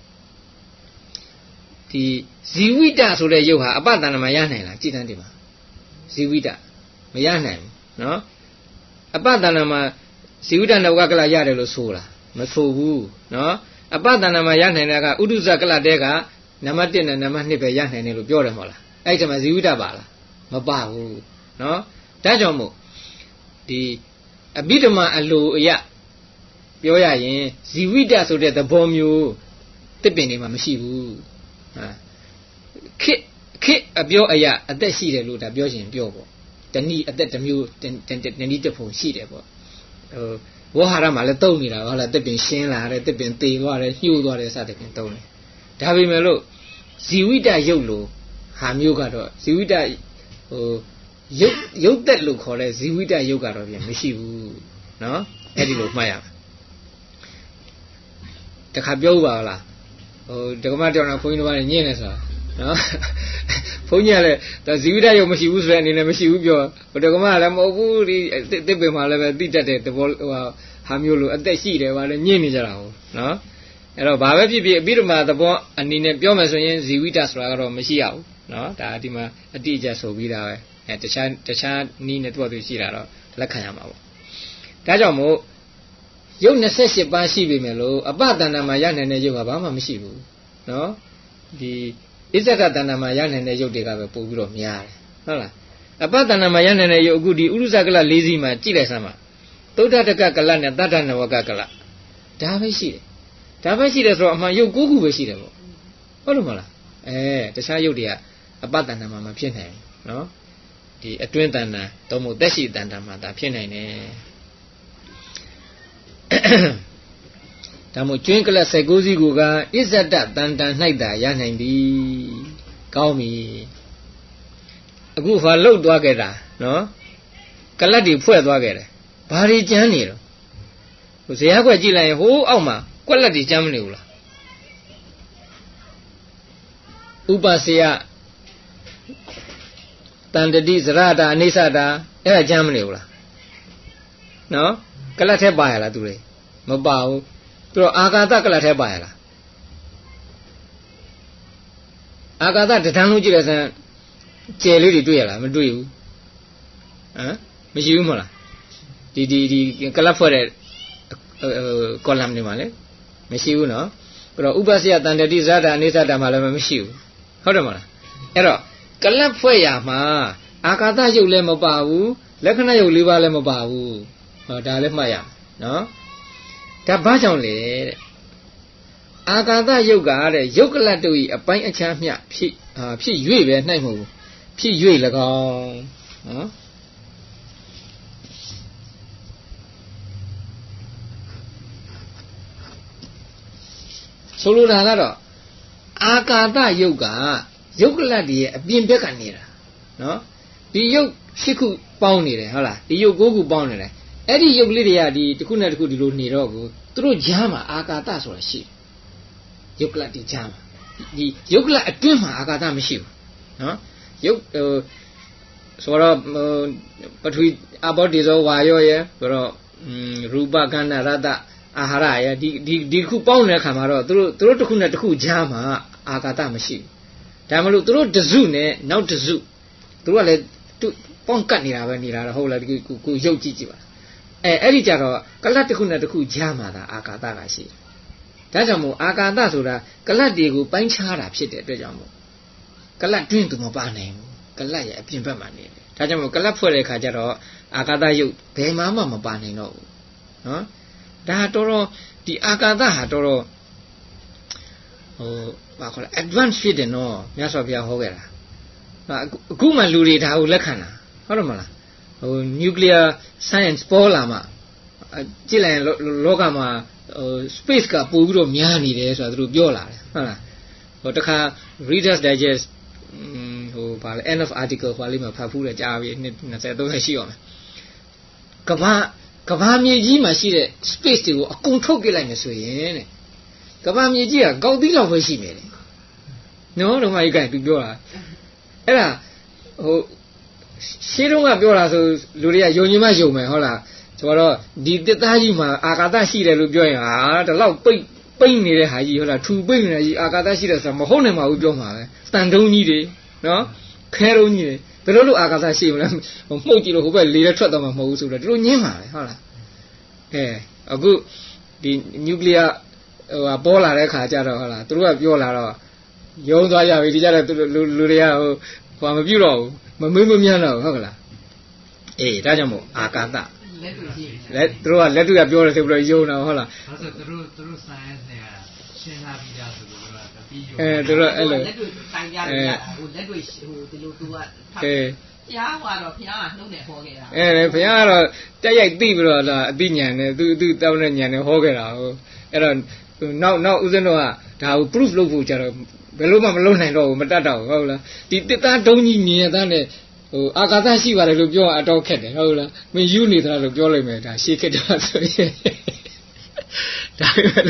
ဒီဇီဝိတဆိုတဲ့ယုတ်ဟာအပတဏ္ဍမှာရနိုင်လားကြည်တန်းဒီမှာဇီဝိတမရနိုင်ဘူးနော်အပတဏ္ဍမှာဇီဝိတနဝကလရတယ်လို့ဆိုလားမဆိုဘူးနော်အပတဏ္ဍမှာရနိုင်တာကဥဒုဇကလတဲကနံပါတ်1နဲ့နံပါတ်2ပဲရနိုင်တယ်လို့ပြောတယ်မဟုတ်လားအဲ့ဒီမှာဇီဝိတပါလားမပါဘူးနော်ဒါကြောင့်မို့ဒီအဘိဓမ္မာအလိုအရပြောရရင်ဇီဝိတဆိုတဲ့သဘောမျိုးတစ်ပင်တွေမှာမရှိဘူးဟာခေအပြောအရာအသက်ရှိတယ်လို့ဒါပြောရှင်ပြောပေါ့တဏှိအသက်တစ်မျိုးတဏှိတစ်ပုံရှိတယ်ပေါ့ဝေါဟာရမှာလည်းတုံနေတာဟုတ်လားတစ်ပင်ရှင်းလာတယ်တစ်ပင်သေသွားတယ်ညှို့သွားတယ်စသဖြင့်တုံတယ်ဒါပေမဲ့လို့ဇီဝိတရုပ်လို့ဟာမျိုးကတော့ဇီဝိတရုပ်သက်လို့ခေါ်တဲ့ဇီဝိတရုပ်ကတော့ပြန်မရှိဘူးနော်အဲ့ဒီလိုမှတ်ရမယ်တခါပြောဥပါလားဒကမတောင်တော့ဘုန်းကြီးတို့ကညင်းနေဆိုတာနော်ဘုန်းကြီးကလည်းဇီဝိတရုပ်မရှိဘူးဆိုတဲ့အနေနဲ့မရှိဘူးပြောဒကမကလည်းမဟုတ်ဘူးဒီတစ်ပင်မှာလည်းပဲတိတတ်တဲ့သဘောဟာမျိုးလို့အသက်ရှိတယ်ဗါလဲညင်းနေကြတာဟုတ်နော်အဲ့တော့ဘာပဲဖြစ်ဖြစ်အပြီးတော့မှသဘောအနေနဲ့ပြောမယ်ဆိုရင်ဇီဝိတဆိုတာကတော့မရှိရဘူးနော်ဒါဒီမှာအတိအကျဆိုပြီးတာပဲတခြားနီးနဲ့သူ့အတူရှိတာတော့လက်ခံရမှာပေါ့ဒါကြောင့်မို့ရုပ်28ပါးရှိပြီမယ်လို့အပတဏ္ဍာမှာရနိုင်တဲ့ရုပ်ကဘာမှမရှိဘူးနော်ဒီဣဇ္ဇကတဏ္ဍာမှာရနိုင်တဲ့ရုပ်တွေကပဲပို့ပြီးတော့များတယ်ဟုတ်လားအပတဏ္ဍာမှာရနိုင်တဲ့ရုပ်အခုဒီဥရုဇကလ၄စီးမှာကြည့်လိုက်စမ်းပါသုဒ္ဓတကကလနဲ့တတ္တနဝကကလဒါပဲရှိတယ်ဒါပဲရှိတယ်ဆိုတော့အမှန်ရုပ်9ခုပဲရှိတယ်ပေါ့ဟုတ်လို့မလားတခြားရုပ်တွေကအပတဏ္ဍာမှာမဖြစ်နိုင်ဘူးနော်ဒီအတွင်းတဏ္ဍာသုံးဖို့သက်ရှိတဏ္ဍာမှာဒါဖြစ်နိုင်တယ်ဒါမို့ကျွင်းကလတ်16စီးကိုကဣဇ္ဇတတန်တန်၌သာရနိုင်သည်ကောင်းပြီအခုဘာလှုပ်သွားခဲ့တာနော်ကလတ်တွေဖွဲ့သွားခဲ့တယ်ဘာတွေကျမ်းနေတော့ဇေယျကွက်ကြည့်လိုက်ရင်ဟိုးအောက်မှာကွက်လက်တွေကျမ်းမနေဘူးလားဥပစေယတန်တတိဇရတာအိဋ္ဌတာအဲ့ဒါကျမ်းမနေဘူးလားနော်ကလတ်ထဲပါရလားသူတွေမပါဘူးသူတို့အာကာသကလတ်ထဲပါရလားအာကာသတဏ္ဍလုံးကြည့်လိုက်စမ်းကျယ်လေးတွေတွေ့ရလားမတွေ့ဘူးဟမ်မရှိဘူးမဟုတ်လားဒီကလတ်ဖွဲ့တဲ့ကောလမ်တွေမှာလေမရှိဘူးနော်အဲ့တော့ဥပစေယတန်တတိဇရတာအိဋ္ဌတာမှာလည်းမရှိဘူးဟုတ်တယ်မလားအဲ့တော့ကလတ်ဖွဲ့ရမှာအာကာသရုပ်လည်းမပါဘူးလက္ခဏာရုပ်၄ပါးလည်းမပါဘူးဟောဒါလည်းမှတ်ရနော်ဒါဘာကြောင့်လဲတဲ့အာကာသယုတ်ကတဲ့ယုတ်ကလတ်တို့ဤအပိုင်းအချမ်းမျှဖြစ်၍ပဲနှိုက်မဟုတ်ဖြစ်၍၎င်းနော်ဆိုလိုတာကတော့အာကာသယုတ်ကယုတ်ကလတ်တွေရဲ့အပြင်ဘက်ကနေနေတာနော်ဒီယုတ်၈ခုပေါင်းနေတယ်ဟုတ်လားဒီယုတ်၉ခုပေါင်းနေတယ်အဲ့ဒီယုတ်လေးတွေကဒီတစ်ခုနဲ့တစ်ခုဒီလိုနေတော့ကိုသူတို့ဂျားမှာအာကာသဆိုတာရှိတယ်ယုတ်ကလတ်ဒီဂျားမှာဒီယုတ်ကလတ်အတွင်းမှာအာကာသမရှိဘူးနော်ယုတ်ဆိုတော့ပထဝီအဘောတေဇောဝါယောရဲ့ဆိုတော့ရူပကန္နရတအာဟာရရဲ့ဒီခုပေါင်းတဲ့အခါမှာတော့သူတို့တစ်ခုနဲ့တစ်ခုဂျားမှာအာကာသမရှိဘူးဒါမှမဟုတ်သူတို့တစုနဲ့နောက်တစုသူတို့ကလည်းပေါင်းကတ်နေတာပဲနေတာတော့ဟုတ်လားဒီကိုရုပ်ကြည့်ကြည့်ပါအဲ့ဒီကြတော့ကလတ်တစ်ခုနဲ့တစ်ခုကြားမှာဒါအာကာသကရှိတယ်ဒါကြောင့်မို့အာကာသဆိုတာကလတ်တွေကိုပိုင်းခြားတာဖြစ်တဲ့အတွက်ကြောင့်မို့ကလတ်တွင်းသူမပါနိုင်ဘူးကလတ်ရဲ့အပြင်ဘက်မှာနေတယ်ဒါကြောင့်မို့ကလတ်ဖွဲ့တဲ့ခါကျတော့အာကာသရုပ်ဘယ်မှမပါနိုင်တော့ဘူးနော်ဒါတော်ဒီအာကာသဟာတော်ဘာခေါ်လဲ advance ဖြစ်တယ်နော်မြတ်စွာဘုရားဟောခဲ့တာအခုမှလူတွေဒါကိုလက်ခံတာဟုတ်တယ်မလားnuclear science ပေါ်လာမှကြည့်လိုက်ရင်လောကမှာspace ကပို့ပြီးတော့များနေတယ်ဆိုတာသူတို့ပြောလာတယ်ဟုတ်လားတခါ Reader's Digest ဘာလဲ end of article ဟိုလေးမှာဖတ်ဖူးတယ်ကြားပြီနှစ်20-30ရှိအောင်ကဘာမြေကြီးမှာရှိတဲ့ space တွေကိုအကုန်ထုတ်ပြလိုက်မယ်ဆိုရင်တဲ့ကဘာမြေကြီးကကောက်သီးလောက်ပဲရှိမယ်တဲ့နော်တော့မှကြီးကသူပြောတာအဲ့ဒါရှင်းတော့ကပြောတာဆိုလူတွေကယုံကြည်မှယုံမယ်ဟုတ်လားဆိုတော့ဒီတစ်သားကြီးမှာအာကာသရှိတယ်လို့ပြောရင်ဟာဒီလောက်ပိတ်နေတဲ့ဟာကြီးဟုတ်လားထူပိတ်နေတဲ့ကြီးအာကာသရှိတယ်ဆိုတာမဟုတ်နိုင်ပါဘူးပြောမှာပဲတန်တုံးကြီးတွေနော်ခဲတုံးကြီးတွေဘယ်လိုအာကာသရှိမလဲမှုတ်ကြည့်လို့ဟိုဘက်လေထဲထွက်တော့မှမဟုတ်ဘူးဆိုတော့တို့ညင်းပါပဲဟုတ်လားအခုဒီ nuclear ပေါ်လာတဲ့ခါကျတော့ဟုတ်လားသူတို့ကပြောလာတော့ယုံသွားကြပြီဒီကြတော့လူတွေကဟိုမပြုတ်တော့ဘူးမမေးမမြန်းတော့ဟုတ်ကလားဒါကြောင့်မို့အာကာသသူတို့ကလက်တွေ့ပြောတယ်ဆိုပြီးတော့ယုံတာဟုတ်လားဆိုသူတို့ science နဲ့ရှင်းလာပြီးသားဆိုလို့ပြောတာပြီးယုံသူတို့အဲ့လိုလက်တွေ့တိုင်ကြရတာလက်တွေ့ဒီလိုသူကဖျားကတော့ဖျားကနှုတ်နဲ့ဟောခဲ့တာဖျားကတော့တက်ရိုက်သိပြီးတော့အသိဉာဏ်နဲ့သူတောင်းတဲ့ဉာဏ်နဲ့ဟောခဲ့တာဟုတ်အဲ့တော့နောက်ဦးဇင်းတို့ကဒါကို proof လုပ်ဖို့ကြတော့ဘယ်လို့မှမလုပ်နိုင်တော့ဘူးမတတ်တော့ဘူးဟုတ်လားဒီတစ်သားတုံးကြီးမြင်ရတဲ့နဲ့အာကာသရှိပါတယ်လို့ပြောအတော့ခက်တယ်ဟုတ်လားမင်းယူနေသလားလို့ပြောလိုက်မယ်ဒါရှေ့ခက်တော့ဆိုရင်ဒါ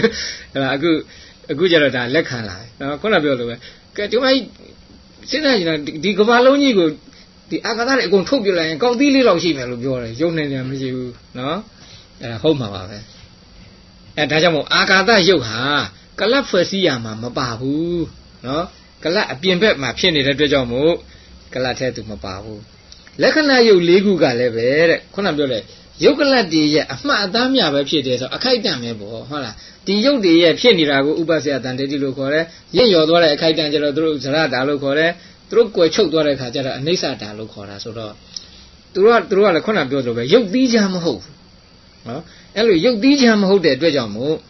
အခုကျတော့ဒါလက်ခံလာတယ်နော်ခုနပြောလို့ပဲကဲဒီမကြီးစဉ်းစားကြည့်တော့ဒီကမ္ဘာလုံးကြီးကိုဒီအာကာသတွေအကုန်ထုတ်ပြလိုက်ရင်ကောက်သီးလေးလောက်ရှိမယ်လို့ပြောတယ်ရုပ်နေတယ်မရှိဘူးနော်အဲ့ဒါဟုတ်မှာပါပဲဒါကြောင့်မို့အာကာသရုပ်ဟာကလတ်ဖွဲ့စည်းရမှာမပါဘူးနော်ကလတ်အပြင်ဘက်မှာဖြစ်နေတဲ့အတွက်ကြောင့်မို့ကလတ်ထဲသူမပါဘူးလက္ခဏာရုပ်၄ခုကလည်းပဲတဲ့ခုနပြောတဲ့ရုပ်ကလတ်တွေရဲ့အမှတ်အသားများပဲဖြစ်တယ်ဆိုအခိုက်အတန့်ပဲပေါ့ဟုတ်လားဒီရုပ်တွေရဲ့ဖြစ်နေတာကိုဥပ္ပစေယတန်တေတိလို့ခေါ်တယ်ရင့်ရော်သွားတဲ့အခိုက်အတန့်ကျတော့သူတို့ဇရတာလို့ခေါ်တယ်သူတို့ကွယ်ချုပ်သွားတဲ့ခါကျတော့အနိစ္စတာလို့ခေါ်တာဆိုတော့သူတို့ကလည်းခုနပြောလို့ပဲရုပ်သီးချမ်းမဟုတ်ဘူးနော်အဲ့လိုရုပ်သီးချမ်းမဟုတ်တဲ့အတွက်ကြောင့်မို့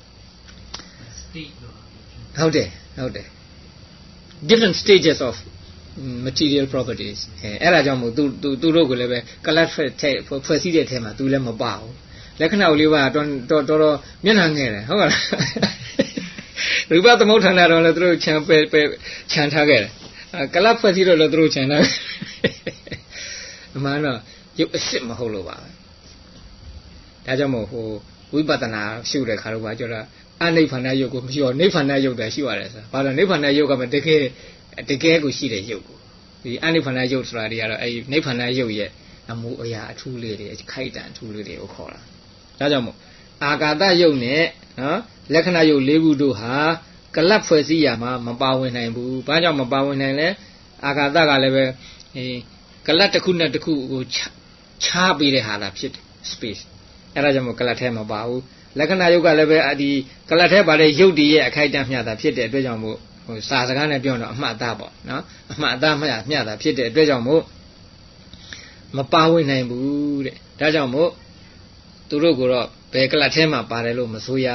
ဟုတ်တယ် different stages of material properties အဲ့ဒါကြောင့်မို့သူတို့ကိုလည်းပဲကလတ်ဖွဲ့စည်းတဲ့အထဲမှာသူလည်းမပါဘူးလက္ခဏာလေးပါတော်မျက်နှာငယ်တယ်ဟုတ်ကဲ့ရူပသမုဋ္ဌာန်တော်လည်းသူတို့ခြံထားခဲ့တယ်ကလတ်ဖွဲ့စည်းတော့လည်းသူတို့ခြံထားအမှန်တော့ရုပ်အစစ်မဟုတ်လို့ပါပဲဒါကြောင့်မို့ဝိပဿနာရှုတဲ့ခါတော့ဘာပြောတာအနိဗ္ဗာန်ယုတ်ကိုမရှိတော့နိဗ္ဗာန်ယုတ်တည်းရှိရတယ်ဆိုတာဘာလို့နိဗ္ဗာန်ယုတ်ကမှတကယ်ကိုရှိတဲ့ယုတ်ကိုဒီအနိဗ္ဗာန်ယုတ်ဆိုတာတွေကတော့အဲဒီနိဗ္ဗာန်ယုတ်ရဲ့အမှုအရာအထူးလေးတွေခိုက်တန်အထူးလေးတွေကိုခေါ်တာဒါကြောင့်မို့အာကာသယုတ်နဲ့နော်လက္ခဏာယုတ်၄ခုတို့ဟာကလတ်ဖွဲ့စည်းရမှာမပါဝင်နိုင်ဘူးဘာကြောင့်မပါဝင်နိုင်လဲအာကာသကလည်းပဲကလတ်တစ်ခုနဲ့တစ်ခုကိုခြားပေးတဲ့ဟာလားဖြစ်တယ် space အဲ့ဒါကြောင့်မို့ကလတ်ထဲမပါဘူးလက္ခဏာယုတ်ကလည်းပဲဒီကလတ်ထဲပါတဲ့ယုတ်တည်ရဲ့အခိုက်အတန့်မျှတာဖြစ်တဲ့အတွက်ကြောင့်မို့စာစကားနဲ့ပြောတော့အမှတ်အသားပေါ့နော်အမှတ်အသားမျှတာဖြစ်တဲ့အတွက်ကြောင့်မို့မပါဝင်နိုင်ဘူးတဲ့ဒါကြောင့်မို့သူတို့ကတော့ဘယ်ကလတ်ထဲမှာပါတယ်လို့မဆိုရ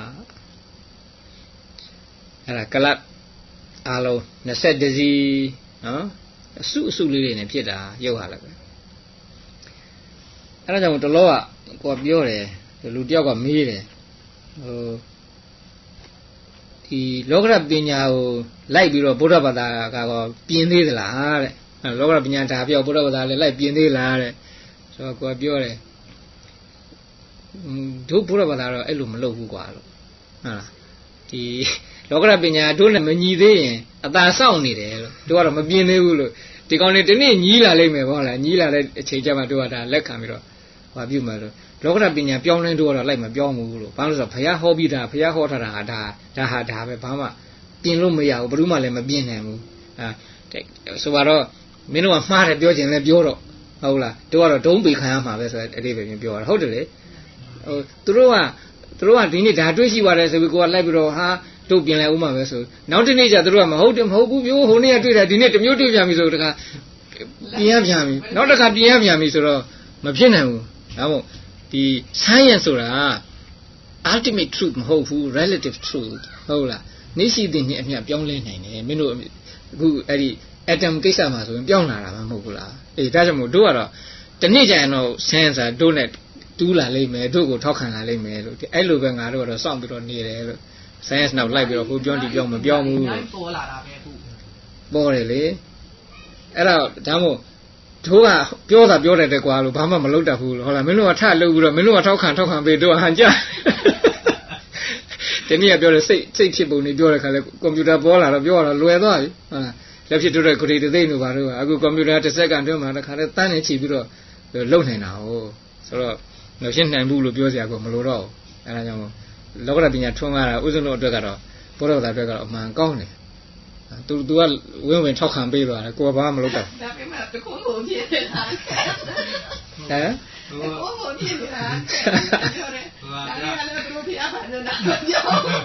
အဲ့ဒါကလတ်အားလုံး21စီနော်အစုလေးတွေနဲ့ဖြစ်တာရုပ်ဟာလည်းပဲအဲ့ဒါကြောင့်တလောကကိုပြောတယ်လူတယောက်ကမေးတယ်ဒီဒီလောကရပညာကိုလိုက်ပြီးတော့ဗုဒ္ဓဘာသာကတော့ပြင်းသေးသလားတဲ့လောကရပညာဒါပြောဗုဒ္ဓဘာသာလည်းလိုက်ပြင်းသေးလားတဲ့ဆိုတော့ကိုကပြောတယ်တို့ဗုဒ္ဓဘာသာတော့အဲ့လိုမလုပ်ဘူးကွာလို့ဟုတ်လားဒီလောကရပညာတို့နဲ့မညီသေးရင်အသာစောင့်နေတယ်လို့တို့ကတော့မပြင်းသေးဘူးလို့ဒီကောင်တွေဒီနေ့ညီးလာလိမ့်မယ်ပေါ့လားညီးလာတဲ့အချိန်ကျမှတို့ကဒါလက်ခံပြီးတော့ဟောပြုမယ်လို့လောကရပညာပြောင်းလဲတို့ကတော့လိုက်မပြောင်းဘူးလို့ဘာလို့ဆိုတော့ဘုရားဟောပြီးတာဘုရားဟောထားတာဟာဒါပဲဘာမှပြင်လို့မရဘူးဘယ်သူမှလည်းမပြင်နိုင်ဘူးဆိုတော့မင်းတို့ကမှားတယ်ပြောခြင်းလည်းပြောတော့ဟုတ်လားတို့ကတော့ဒုံးပေခံရမှာပဲဆိုတဲ့အတိတ်ပဲပြောတာဟုတ်တယ်လေသူတို့ကဒီနေ့ဒါတွေးရှိပါတယ်ဆိုပြီးကိုကလိုက်ပြီးတော့ဟာတို့ပြင်လိုက်ဦးမှာပဲဆိုနောက်တစ်နေ့ကျသူတို့ကမဟုတ်ဘူးပြောဟိုနေ့ကတွေ့တာဒီနေ့တစ်မျိုးတွေ့ပြန်ပြီဆိုတခါပြင်ရပြန်ပြီနောက်တစ်ခါပြင်ရပြန်ပြီဆိုတော့မဖြစ်နိုင်ဘူးဒါမို့ဒီ science ဆိုတာ ultimate truth မဟုတ်ဘူး relative truth ဟုတ်လားနေရှိတဲ့နေ့အမြတ်ပြောင်းလဲနိုင်တယ်မင်းတို့အခုအဲ့ဒီ atom ကိစ္စမှာဆိုရင်ပြောင်းလာတာမှမဟုတ်ဘူးလားအေးဒါကြောင့်မို့တို့ကတော့တနေ့ကျရင်တော့ science တို့နဲ့တူးလာလိမ့်မယ်တို့ကိုထောက်ခံလာလိမ့်မယ်လို့အဲ့လိုပဲငါတို့ကတော့စောင့်ပြီးတော့နေတယ်လို့ science နောက်လိုက်ပြီးတော့ဟိုပြောင်းဒီပြောင်းမပြောင်းဘူးလို့ပေါ်လာတာပဲအခုပေါ်တယ်လေအဲ့တော့ဒါမို့တို့ကပြောတာပြောတယ်တဲ့ကွာလို့ဘာမှမလုပ်တတ်ဘူးလို့ဟုတ်လားမင်းတို့ကထလုပ်ပြီးတော့မင်းတို့ကထောက်ခံပေးတို့ဟန်ကြဒီနေ့ကပြောတယ်စိတ်ဖြစ်ပုံနေပြောတဲ့ခါလဲကွန်ပျူတာပေါ်လာတော့ပြောတော့လွယ်သွားပြီဟုတ်လားလက်ဖြစ်တို့တဲ့ဂရိတသိမ့်တို့ဘာလို့အခုကွန်ပျူတာတစ်စက္ကန့်တွင်းမှာတစ်ခါလဲတန်းနေချီပြီးတော့လုံနိုင်တာဟုတ်ဆိုတော့မရှင်းနိုင်ဘူးလို့ပြောစရာကမလိုတော့ဘူးအဲဒါကြောင့်လောကရပညာထွန်းကားတာဥစဉ်တို့အတွက်ကတော့ဘုရားသာအတွက်ကတော့အမှန်ကောင်းတယ်သူကဝင်ထောက်ခံပေးသွားတယ်ကိုကဘာမှမလုပ်တော့ဒါပေမဲ့တခုံးကုန်ဖြစ်နေတာဟမ်တခုံးကုန်ဖြစ်နေတာပြောတယ်ဒါကလည်းဘုရားဖာနေတာပြော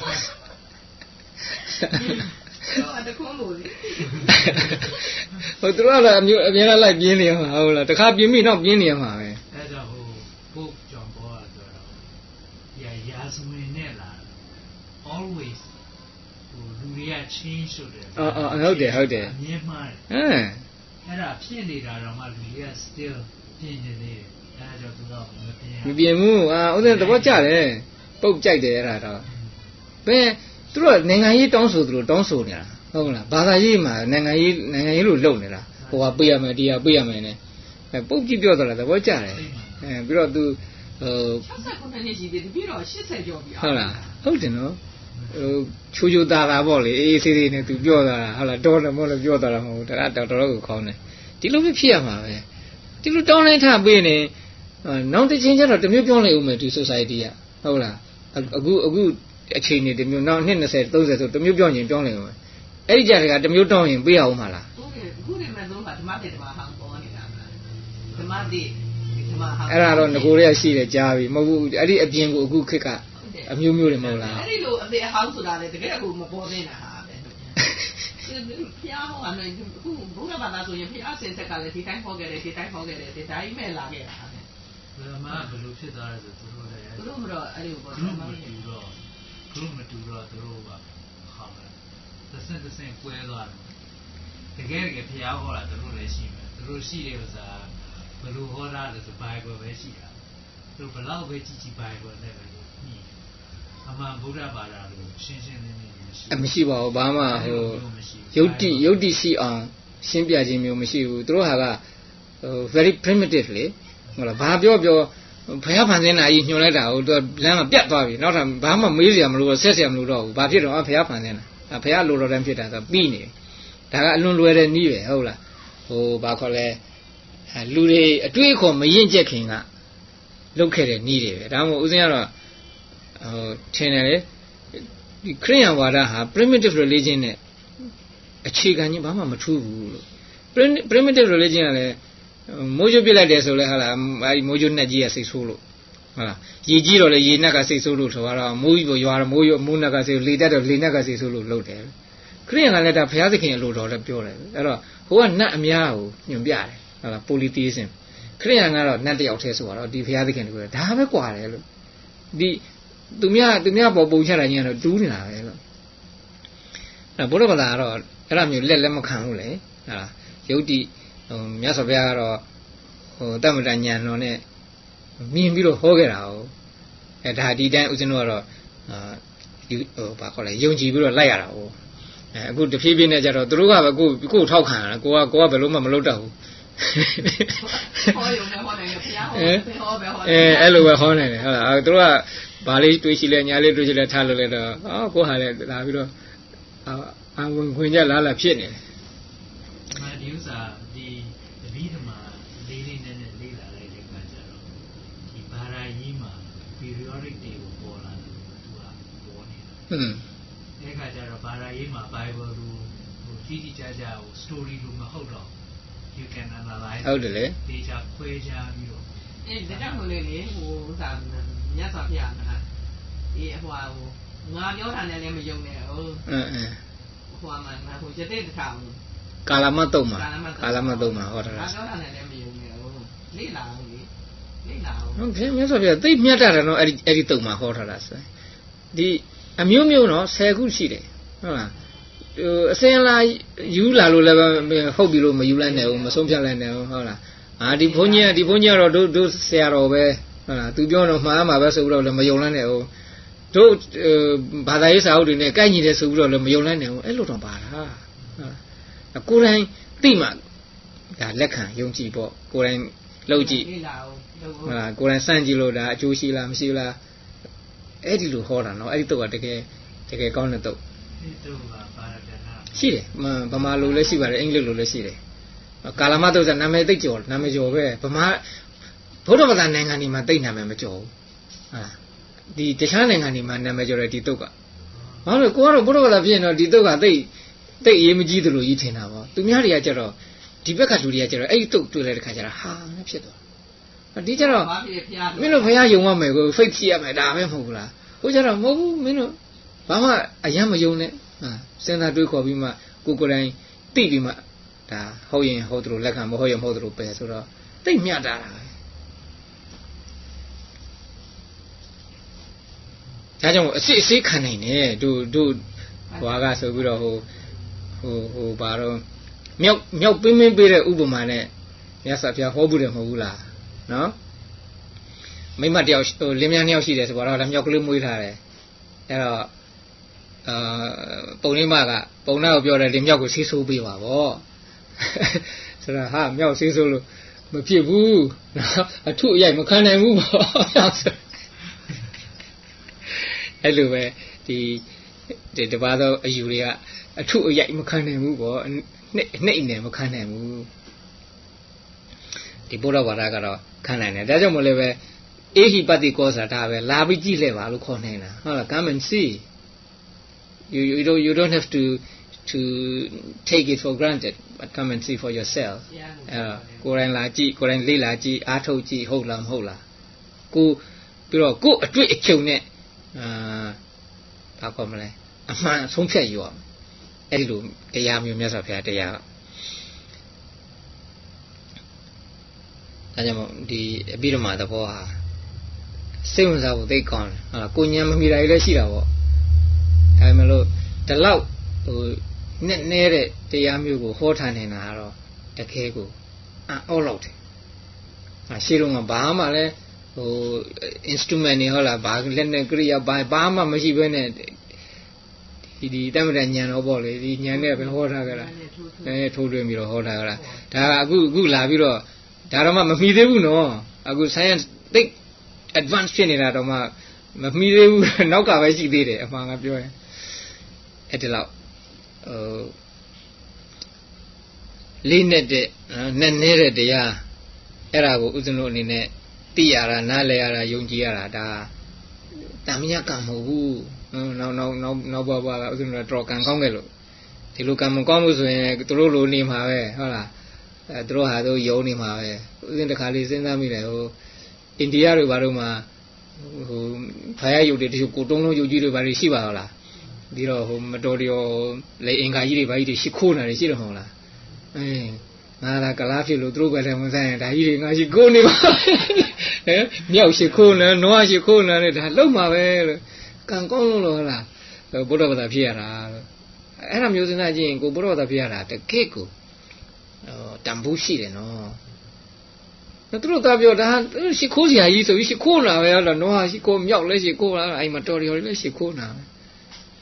တခုံးကုန်လေဟိုသူကတော့အမြဲလိုက်ပြင်းနေမှာဟုတ်လားတခါပြင်းပြီးတော့ပြင်းနေမှာပဲအဲ့တော့ဟိုပုတ်ကြောင်ပေါ်တော့ရာဇဝင်နဲ့လား always လူတွေကချင်းဆိုတယ်ဟုတ်တယ်အမြဲမှားတယ်အဲ့ဒါဖြစ်နေတာတော့မှလူတွေက still ပြင်နေတယ်အဲ့ဒါကြောင့်သူတော့မပြင်ဘူးဥစဉ်သဘောကျတယ်ပုတ်ကြိုက်တယ်အဲ့ဒါတော့ဘယ်သူတို့နိုင်ငံရေးတောင်းဆိုသူတို့တောင်းဆိုနေတာဟုတ်လားဘာသာရေးမှာနိုင်ငံရေးလို့လုပ်နေတာဟိုကပေးရမယ်တရားပေးရမယ်နဲ့ပုတ်ကြည့်ပြောတော့တာသဘောကျတယ်ပြီးတော့သူ 69နှစ်ရှိသေးတယ်ပြီးတော့80ကျော်ပြီဟုတ်လားဟုတ်တယ်နော်ချိုးသားပေါ့လေအေးဆေးဆေးနဲ့သူပြောတာဟုတ်လားတော်တယ်မို့လို့ပြောတာမဟုတ်ဘူးဒါကတော်ကိုခေါင်းတယ်ဒီလိုပဲဖြစ်ရမှာပဲဒီလိုတောင်းလိုက်ထပေးနေနောက်တစ်ချိန်ကျတော့တမျိုးပြောလိုက်ဦးမယ်ဒီ society ကဟုတ်လားအခုအချိန်နေတမျိုးနောက်နှစ်20 30ဆိုတမျိုးပြောရင်ပြောလိုက်ဦးမယ်အဲ့ဒီကြတဲ့ကတမျိုးတောင်းရင်ပေးရအောင်မလားအခုဒီမဲ့တော့ဓမ္မတေဓမ္မဟောင်းပေါ်နေတာဓမ္မတေဓမ္မဟောင်းအဲ့ဒါတော့ငကိုရဲရှိတယ်ကြားပြီမဟုတ်ဘူးအဲ့ဒီအပြင်ကိုအခုခေတ်ကအမျိုးမျိုးတွေမဟုတ်လားအဲ့ဒီလိုအသေးအဟောင်းဆိုတာလေတကယ်ကိုမပေါ်နေတာဟာပဲဖျားဟောတယ်အခုဘုရားဘာသာဆိုရင်ဖျားစင်ဆက်ကလည်းဒီတိုင်းဟောခဲ့တယ်ဒီတိုင်းမဲ့လာခဲ့တာပဲဘယ်မှာဘယ်လိုဖြစ်သွားလဲဆိုသူတို့မတော့အဲ့ဒီဘောတော့မတူတော့သူတို့ကဟောတယ်သစင်ကွဲသွားတယ်တကယ်ဖျားဟောတာသူတို့လည်းရှိမယ်သူတို့ရှိတဲ့ဥစ္စာဘယ်လိုဟောတာလဲဆို Bible ပဲရှိတာသူဘယ်လောက်ပဲကြည် Bible နဲ့ပဲအမှန်ဗုဒ္ဓဘာသာလို့ရှင်းလင်းမရှိပါဘူးဘာမှဟိုယုတ်တိရှိအောင်ရှင်းပြခြင်းမျိုးမရှိဘူးသူတို့ဟာကvery primitive လေဟုတ်လားဘာပြောဘုရားဖန်ဆင်းတာကြီးညွှန်လိုက်တာဟိုသူလမ်းမှာပြတ်သွားပြီနောက်ထပ်ဘာမှမေးစရာမလိုတော့ဆက်စရာမလိုတော့ဘူးဘာဖြစ်တော့ဘုရားဖန်ဆင်းတာဘုရားလိုတော်တိုင်းဖြစ်တာဆိုပြီးနေဒါကအလွန်လွယ်တဲ့နည်းပဲဟုတ်လားဟိုဘာခေါ်လဲလူတွေအတွေးအခေါ်မရင်ကျက်ခင်ကလုပ်ခဲ့တဲ့နည်းတွေပဲဒါမှမဟုတ်ဦးဇင်းကတော့ထင်တယ်လေဒီခရိယန်ဝါဒဟာ primitive religion နဲ့အခြေခံချင်းဘာမှမထူးဘူးလို့ primitive religion ကလည်းမိုးကြိုးပြလိုက်တယ်ဆိုလဲဟာလားအဲဒီမိုးကြိုးနဲ့ကြီးကစိတ်ဆိုးလို့ဟုတ်လားရေကြီးတော့လေရေနက်ကစိတ်ဆိုးလို့ဆိုတော့မိုးကြီးပေါ်ရွာတော့မိုးနက်ကစိတ်လေတက်တော့လေနက်ကစိတ်ဆိုးလို့လုပ်တယ်ခရိယန်ကလည်းဒါဘုရားသခင်ရဲ့လိုတော်လည်းပြောတယ်အဲ့တော့ဟိုကနတ်အများကိုညွှန်ပြတယ်ဟုတ်လား polytheism ခရိယန်ကတော့နတ်တယောက်တည်းဆိုတော့ဒီဘုရားသခင်တွေဒါပဲကွာတယ်လို့ဒီသူများပေါ်ပုံချတာကြီးကတော့တူးနေတာပဲလို့အဲ့ဘုရားဘာသာကတော့အဲ့လိုမျိုးလက်မခံဘူးလေဟာယုတ်တိမြတ်စွာဘုရားကတော့တမ္မတဉာဏ်တော်နဲ့မြင်ပြီးတော့ဟောခဲ့တာဟုတ်ဒါဒီတိုင်းဦးဇင်းတို့ကတော့ဘာခေါ်လဲယုံကြည်ပြီးတော့လိုက်ရတာဟိုအခုတဖြည်းဖြည်းနဲ့ကြတော့သူတို့ကပဲကိုထောက်ခံရတာကိုကဘယ်လို့မှမလုပ်တတ်ဘူးဟောရုံနဲ့ဟောတယ်ဘုရားဟောပဲဟောအဲ့လိုပဲဟောနေတယ်ဟုတ်လားသူတို့ကဘာလေးတွေးရှိလဲညာလေးတွေးရှိလဲထားလို့လဲတော့ကိုဟာလဲလာပြီးတော့ဝင်ခွင်ကြလားဖြစ်နေတယ်ဒီဥစ္စာဒီတပည့်ဓမ္မလေးလေးနဲ့လေးလာလိုက်တဲ့အခါကျတော့ဒီဘာသာရေးမှာ periodic တွေကိုပေါ်လာတယ်သူကပေါ်နေတာအဲ့ခါကျတော့ဘာသာရေးမှာ Bible ကိုကြီးကြီးကျယ်ကျယ်ကို story လို့မဟုတ်တော့ you can analyze ဟုတ်တယ်လေဒေတာခွဲခြားပြီးတော့ဒါကြောင့်မို့လေဟိုသာမြတ်စွာဘုရားကဒီဟိုငါပြောတာနဲ့လည်းမယုံနဲ့ဟိုမှာဟိုရတဲ့တထောင်ကာလမတ်တုံမှာဟောတာငါပြောတာနဲ့လည်းမယုံနဲ့ဟိုလေးလာအောင်ဟုတ်ကဲ့မြတ်စွာဘုရားသိမြတ်တာတော့အဲ့ဒီတုံမှာဟောထားတာဆိုဒီအမျိုးမျိုးနော်10ခုရှိတယ်ဟုတ်လားအစင်လာယူလာလို့လည်းဟုတ်ပြီလို့မယူလိုက်နဲ့ဘူးမဆုံးဖြတ်လိုက်နဲ့ဘူးဟုတ်လားဒီဘုန်းကြီးကတော့တို့ဆရာတော်ပဲဟုတ်လားသူပြောတော့မှားမှာပဲဆိုပြီးတော့လည်းမယုံလိုက်နဲ့ဘူးတို့ဘာသာရေးစာအုပ်တွေနဲ့ကိုက်ညီတယ်ဆိုပြီးတော့လည်းမယုံလိုက်နဲ့ဘူးအဲ့လိုတော့ပါလားကိုယ်တိုင်သိမှဒါလက်ခံယုံကြည်ပေါ့ကိုယ်တိုင်လုပ်ကြည့်ဟုတ်လားကိုယ်တိုင်စမ်းကြည့်လို့ဒါအကျိုးရှိလားမရှိလားအဲ့ဒီလိုဟောတာနော်အဲ့ဒီတော့တကယ်ကောင်းတဲ့တော့ရှိတယ်ဗမာလိုလည်းရှိပါတယ်အင်္ဂလိပ်လိုလည်းရှိတယ်ကာလမတုတ်ကနာမည်သိကျော်ပဲဗမာဘုရားဘာသာနိုင်ငံတွေမှာသိနာမည်မကျော်ဘူးဒီတခြားနိုင်ငံတွေမှာနာမည်ကျော်တယ်ဒီတုတ်ကဘာလို့ကိုကတော့ဘုရားဘာသာဖြစ်ရင်တော့ဒီတုတ်ကသိအရေးမကြီးသလိုကြီးထင်တာပေါ့သူများတွေကကြတော့ဒီဘက်ကလူတွေကကြတော့အဲ့ဒီတုတ်တွေ့လိုက်တဲ့ခါကျတော့ဟာနဲ့ဖြစ်သွားဒီကြတော့မင်းတို့ဘုရားယုံရမယ်ကိုဖိတ်ကြည့်ရမယ်ဒါပဲမဟုတ်ဘူးလားဟိုကြတော့မဟုတ်ဘူးမင်းတို့ဘာမှအယံမယုံနဲ့စဉ်းစားတွေးခေါ်ပြီးမှကိုယ်တိုင်သိပြီးမှဒါဟုတ်ရင်ဟုတ်တယ်လက်ခံမဟုတ်ရင်မဟုတ်တယ်ပဲဆိုတော့သိမြတ်တာပဲဒါကြောင့်အစစ်အဆေးခံနိုင်တယ်တို့ဟွာကဆိုပြီးတော့ဟိုဘာတော့မြောက်ပင်းပေးတဲ့ဥပမာနဲ့မြတ်စွာဘုရားဟောဘူးတယ်မဟုတ်ဘူးလားနော်မိမတယောက်လင်းမြန်း2ယောက်ရှိတယ်ဆိုတော့ဒါမြောက်ကလေးမွေးထားတယ်အဲ့တော့ပုံလေးမကပုံနာကိုပြောတယ်ဒီမြောက်ကိုဆေးဆိုးပေးပါဗောဆိုတော့ဟာမြောက်ဆေးဆိုးလို့မဖြစ်ဘူးနော်အထုအရိုက်မခံနိုင်ဘူးဗောအဲ့လိုပဲဒီတပါးသောအယူတွေကအထုအရိုက်မခံနိုင်ဘူးဗောနှိမ့်နေမခံနိုင်ဘူးဒီဘုရားဘာသာကတော့ခံနိုင်တယ်ဒါကြောင့်မလို့ပဲအေဟိပတိကောဆိုတာပဲလာပြီးကြည့်လဲပါလို့ခေါ်နေတာဟုတ်လား come and see you don't have to take it for granted but come and see for yourself ကိုယ်တိုင်လာကြည့်ကိုယ်တိုင်လေ့လာကြည့်အားထုတ်ကြည့်ဟုတ်လားမဟုတ်လားကိုပြီးတော့ကိုယ်အတွေ့အကြုံနဲ့ဘာခေါ်မလဲအမှန်ဆုံးဖြတ်ယူရမယ်အဲ့ဒီလိုတရားမျိုးမြတ်စွာဘုရားတရားဒါကြောင့်ဒီအဘိဓမ္မာသဘောဟာစိတ်ဝင်စားဖို့သိကောင်းတယ်ဟုတ်လားကိုဉာဏ်မမီတာတွေလည်းရှိတာပေါ့ဒါပေမဲ့လို့ဒီလောက်ဟိုနဲ့တဲ့တရားမျိုးကိုဟောထားနေတာကတော့တကယ်ကိုအောက်လောက်တယ်ရှေ့တော့ကဘာမှလည်းဟို instrument တွေဟုတ်လားဘာလက်နဲ့ကိရိယာဘာမှမရှိဘဲနဲ့ဒီတမ္ပတဉာဏ်တော့ပေါ့လေဒီဉာဏ်နဲ့ပဲဟောထားကြတာထိုးထွင်းပြီးတော့ဟောထားကြတာဒါကအခုလာပြီးတော့ဒါတော့မှမမီသေးဘူးနော်အခု science သိ advance ဖြစ်နေတာတော့မှမမီသေးဘူးနောက်ကပဲရှိသေးတယ်အမှန်ကပြောရင်အဲ့ဒီလောက်လေးနဲ့တဲ့နဲ့နေတဲ့တရားအဲ့ဒါကိုဥစဉ်တို့အနေနဲ့သိရတာနားလည်ရတာယုံကြည်ရတာဒါတမညကံမဟုတ်ဘူးနောက်ဘာကဥစဉ်တို့တော်ကံကောင်းခဲ့လို့ဒီလိုကံမကောင်းလို့ဆိုရင်သူတို့လိုနေမှာပဲဟုတ်လားသူတို့ဟာတို့ယုံနေမှာပဲဥစဉ်တစ်ခါလေးစဉ်းစားမိတယ်ဟိုအိန္ဒိယတွေဘာလို့မှဟိုဖာရယုတ်တွေတချို့ကိုတုံးလုံးယုတ်ကြီးတွေဘာတွေရှိပါတော့လားဒီတော့ဟိုမတော်တော်လေအင်္ဂါကြီးတွေဘာကြီးတွေရှ िख ိုးနေတယ်ရှိတယ်မဟုတ်လားငါလာကလားဖြစ်လို့သူတို့ပဲလည်းမဆိုင်ရင်ဒါကြီးတွေငါရှ िख ိုးနေပါမြောက်ရှ िख ိုးနေနွားရှ िख ိုးနေတယ်ဒါလုံမှာပဲလို့ကံကောင်းလို့ဟုတ်လားဘုရားဘာသာဖြစ်ရတာလို့အဲ့ဒါမျိုးစဉ်းစားကြည့်ရင်ကိုဘုရားဘာသာဖြစ်ရတာတကယ့်ကိုတန်ဖိုးရှိတယ်နော်သူတို့သားပြောဒါရှ िख ိုးစရာကြီးဆိုပြီးရှ िख ိုးလာပဲဟုတ်လားနွားရှ िख ိုးမြောက်လဲရှ िख ိုးလာအိမ်မှာတော်တော်လေးရှ िख ိုးလာ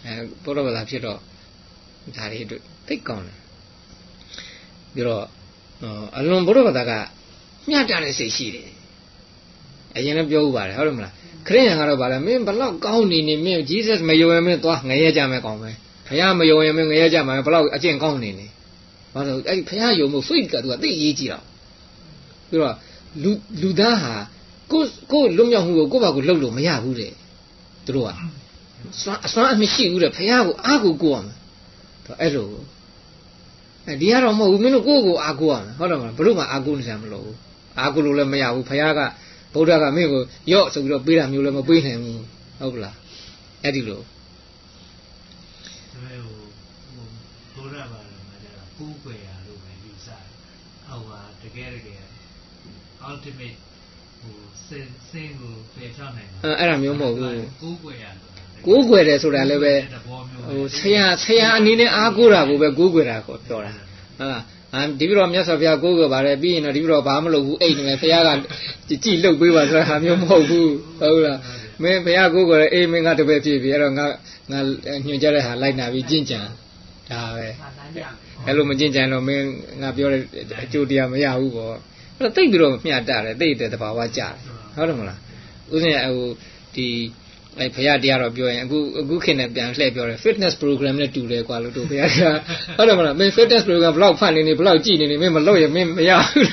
ဘုရားဘာသာဖြစ်တော့ဒါတွေအတွက်သိကောင်းတယ်ပြီးတော့အလွန်ဘုရားဘာသာကမျှတတဲ့စိတ်ရှိတယ်အရင်လည်းပြောဥပါတယ်ဟုတ်တယ်မလားခရစ်ယာန်ကတော့ဗာလဲမင်းဘလောက်ကောင်းနေနေမင်း Jesus မယုံရင်မင်းသွားငရဲကြမယ်ကောင်းပဲဘုရားမယုံရင်မင်းငရဲကြမှာဘလောက်အကျင့်ကောင်းနေနေဘာလို့အဲ့ဘုရားယုံမှု faith ကသူကသိရေးကြည့်တော့ပြီးတော့လူသားဟာကိုလွတ်မြောက်မှုကိုကိုယ့်ဘာကိုလှုပ်လို့မရဘူးတဲ့သူတို့ကအစွမ်းအမရှိဘူးတဲ့ဘုရားကိုအားကိုကိုရမယ်အဲ့လိုဒီကတော့မဟုတ်ဘူးမင်းတို့ကိုယ့်ကိုအားကိုရမယ်ဟုတ်တယ်မလားဘလို့မှအားကိုနေကြမလို့အားကိုလို့လည်းမရဘူးဘုရားကဗုဒ္ဓကမင်းကိုရော့ဆိုပြီးတော့ပေးတာမျိုးလည်းမပေးနိုင်ဘူးဟုတ်ကလားအဲ့ဒီလိုဒါပေမဲ့ဘုရားဘာလဲမှာကျတော့ကိုးကွယ်ရလို့ပဲယူဆတယ်အောက်ပါတကယ် ultimate စင်ကိုဖေချနိုင်တာအဲ့ဒါမျိုးမဟုတ်ဘူးကိုးကွယ်ရကိုးကွယ်တယ်ဆိုတာလည်းပဲဆရာအနေနဲ့အားကိုးတာကိုပဲကိုးကွယ်တာကိုပြောတာဟုတ်လားဒီပြီးတော့မြတ်စွာဘုရားကိုးကွယ်ပါတယ်ပြီးရင်တော့ဒီပြီးတော့ဘာမှမလုပ်ဘူးအိတ်နေမယ်ဘုရားကကြည်လှုပ်ပေးပါဆိုတာဟာမျိုးမဟုတ်ဘူးဟုတ်လားမင်းဘုရားကိုးကွယ်တယ်အေးမင်းကတပည့်ဖြစ်ပြီအဲ့တော့ငါညွှန်ကြားတဲ့ဟာလိုက်နာပြီးကျင့်ကြံဒါပဲအဲ့လိုမကျင့်ကြံတော့မင်းငါပြောတဲ့အကျိုးတရားမရဘူးပေါ့အဲ့တော့တိတ်ပြီးတော့မျှတတယ်တိတ်တဲ့တဘာဝကြတယ်ဟုတ်တယ်မလားဥစဉ်ဟိုဒီအဲ့ဘုရားတရားတော့ပြောရင်အခုခေတ်နဲ့ပြန်လှည့်ပြောတယ် fitness program နဲ့တူတယ်ကွာလို့တို့ဘုရားကဟုတ်တယ်မလားမင်း fitness program ဘလောက်ဖတ်နေဘလောက်ကြည့်နေမင်းမလုပ်ရင်မင်းမရဘူး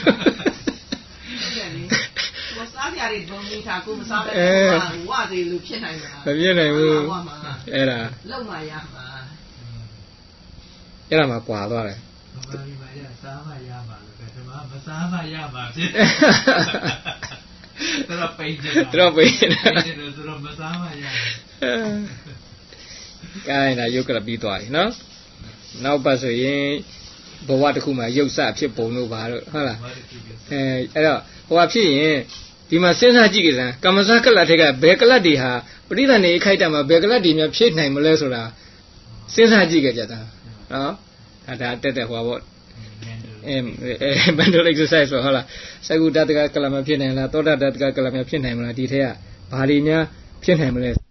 မစားကြရတဲ့ဘုံမိသားကိုမစားတဲ့ဝါသေးလို့ဖြစ်နိုင်မှာမဖြစ်နိုင်ဘူးအဲ့ဒါလုံမရမှာအဲ့ဒါမှကွာသွားတယ်ဘာလို့မရစားမရမှာလို့ဒီမှာမစားမရမှာဖြစ်တော့ပိတ်တယ်တော့ပိတ်တယ်ဆိုတော့မစားမရကိုင်းတာရုပ်ကလပြီးသွားပြီနော်နောက်ပတ်ဆိုရင်ဘဝတစ်ခုမှာရုပ်စဖြစ်ပုံလို့ပါတော့ဟုတ်လားအဲ့တော့ဟိုဟာဖြစ်ရင်ဒီမှာစဉ်းစားကြည့်ကြစမ်းကမ္မဇကလတ်ထက်ကဘယ်ကလတ်တွေဟာပရိသတ်နေခိုက်တာမှာဘယ်ကလတ်တွေများဖြစ်နိုင်မလဲဆိုတာစဉ်းစားကြည့်ကြတာနော်ဒါတက်ဟိုပေါ့mental exercise ဆိုဟုတ်လားသကုတ္တကကလမဖြစ်နိုင်လားသောတတ္တကကလမဖြစ်နိုင်မလားဒီထက်ကဘာတွေများဖြစ်နိုင်မလဲ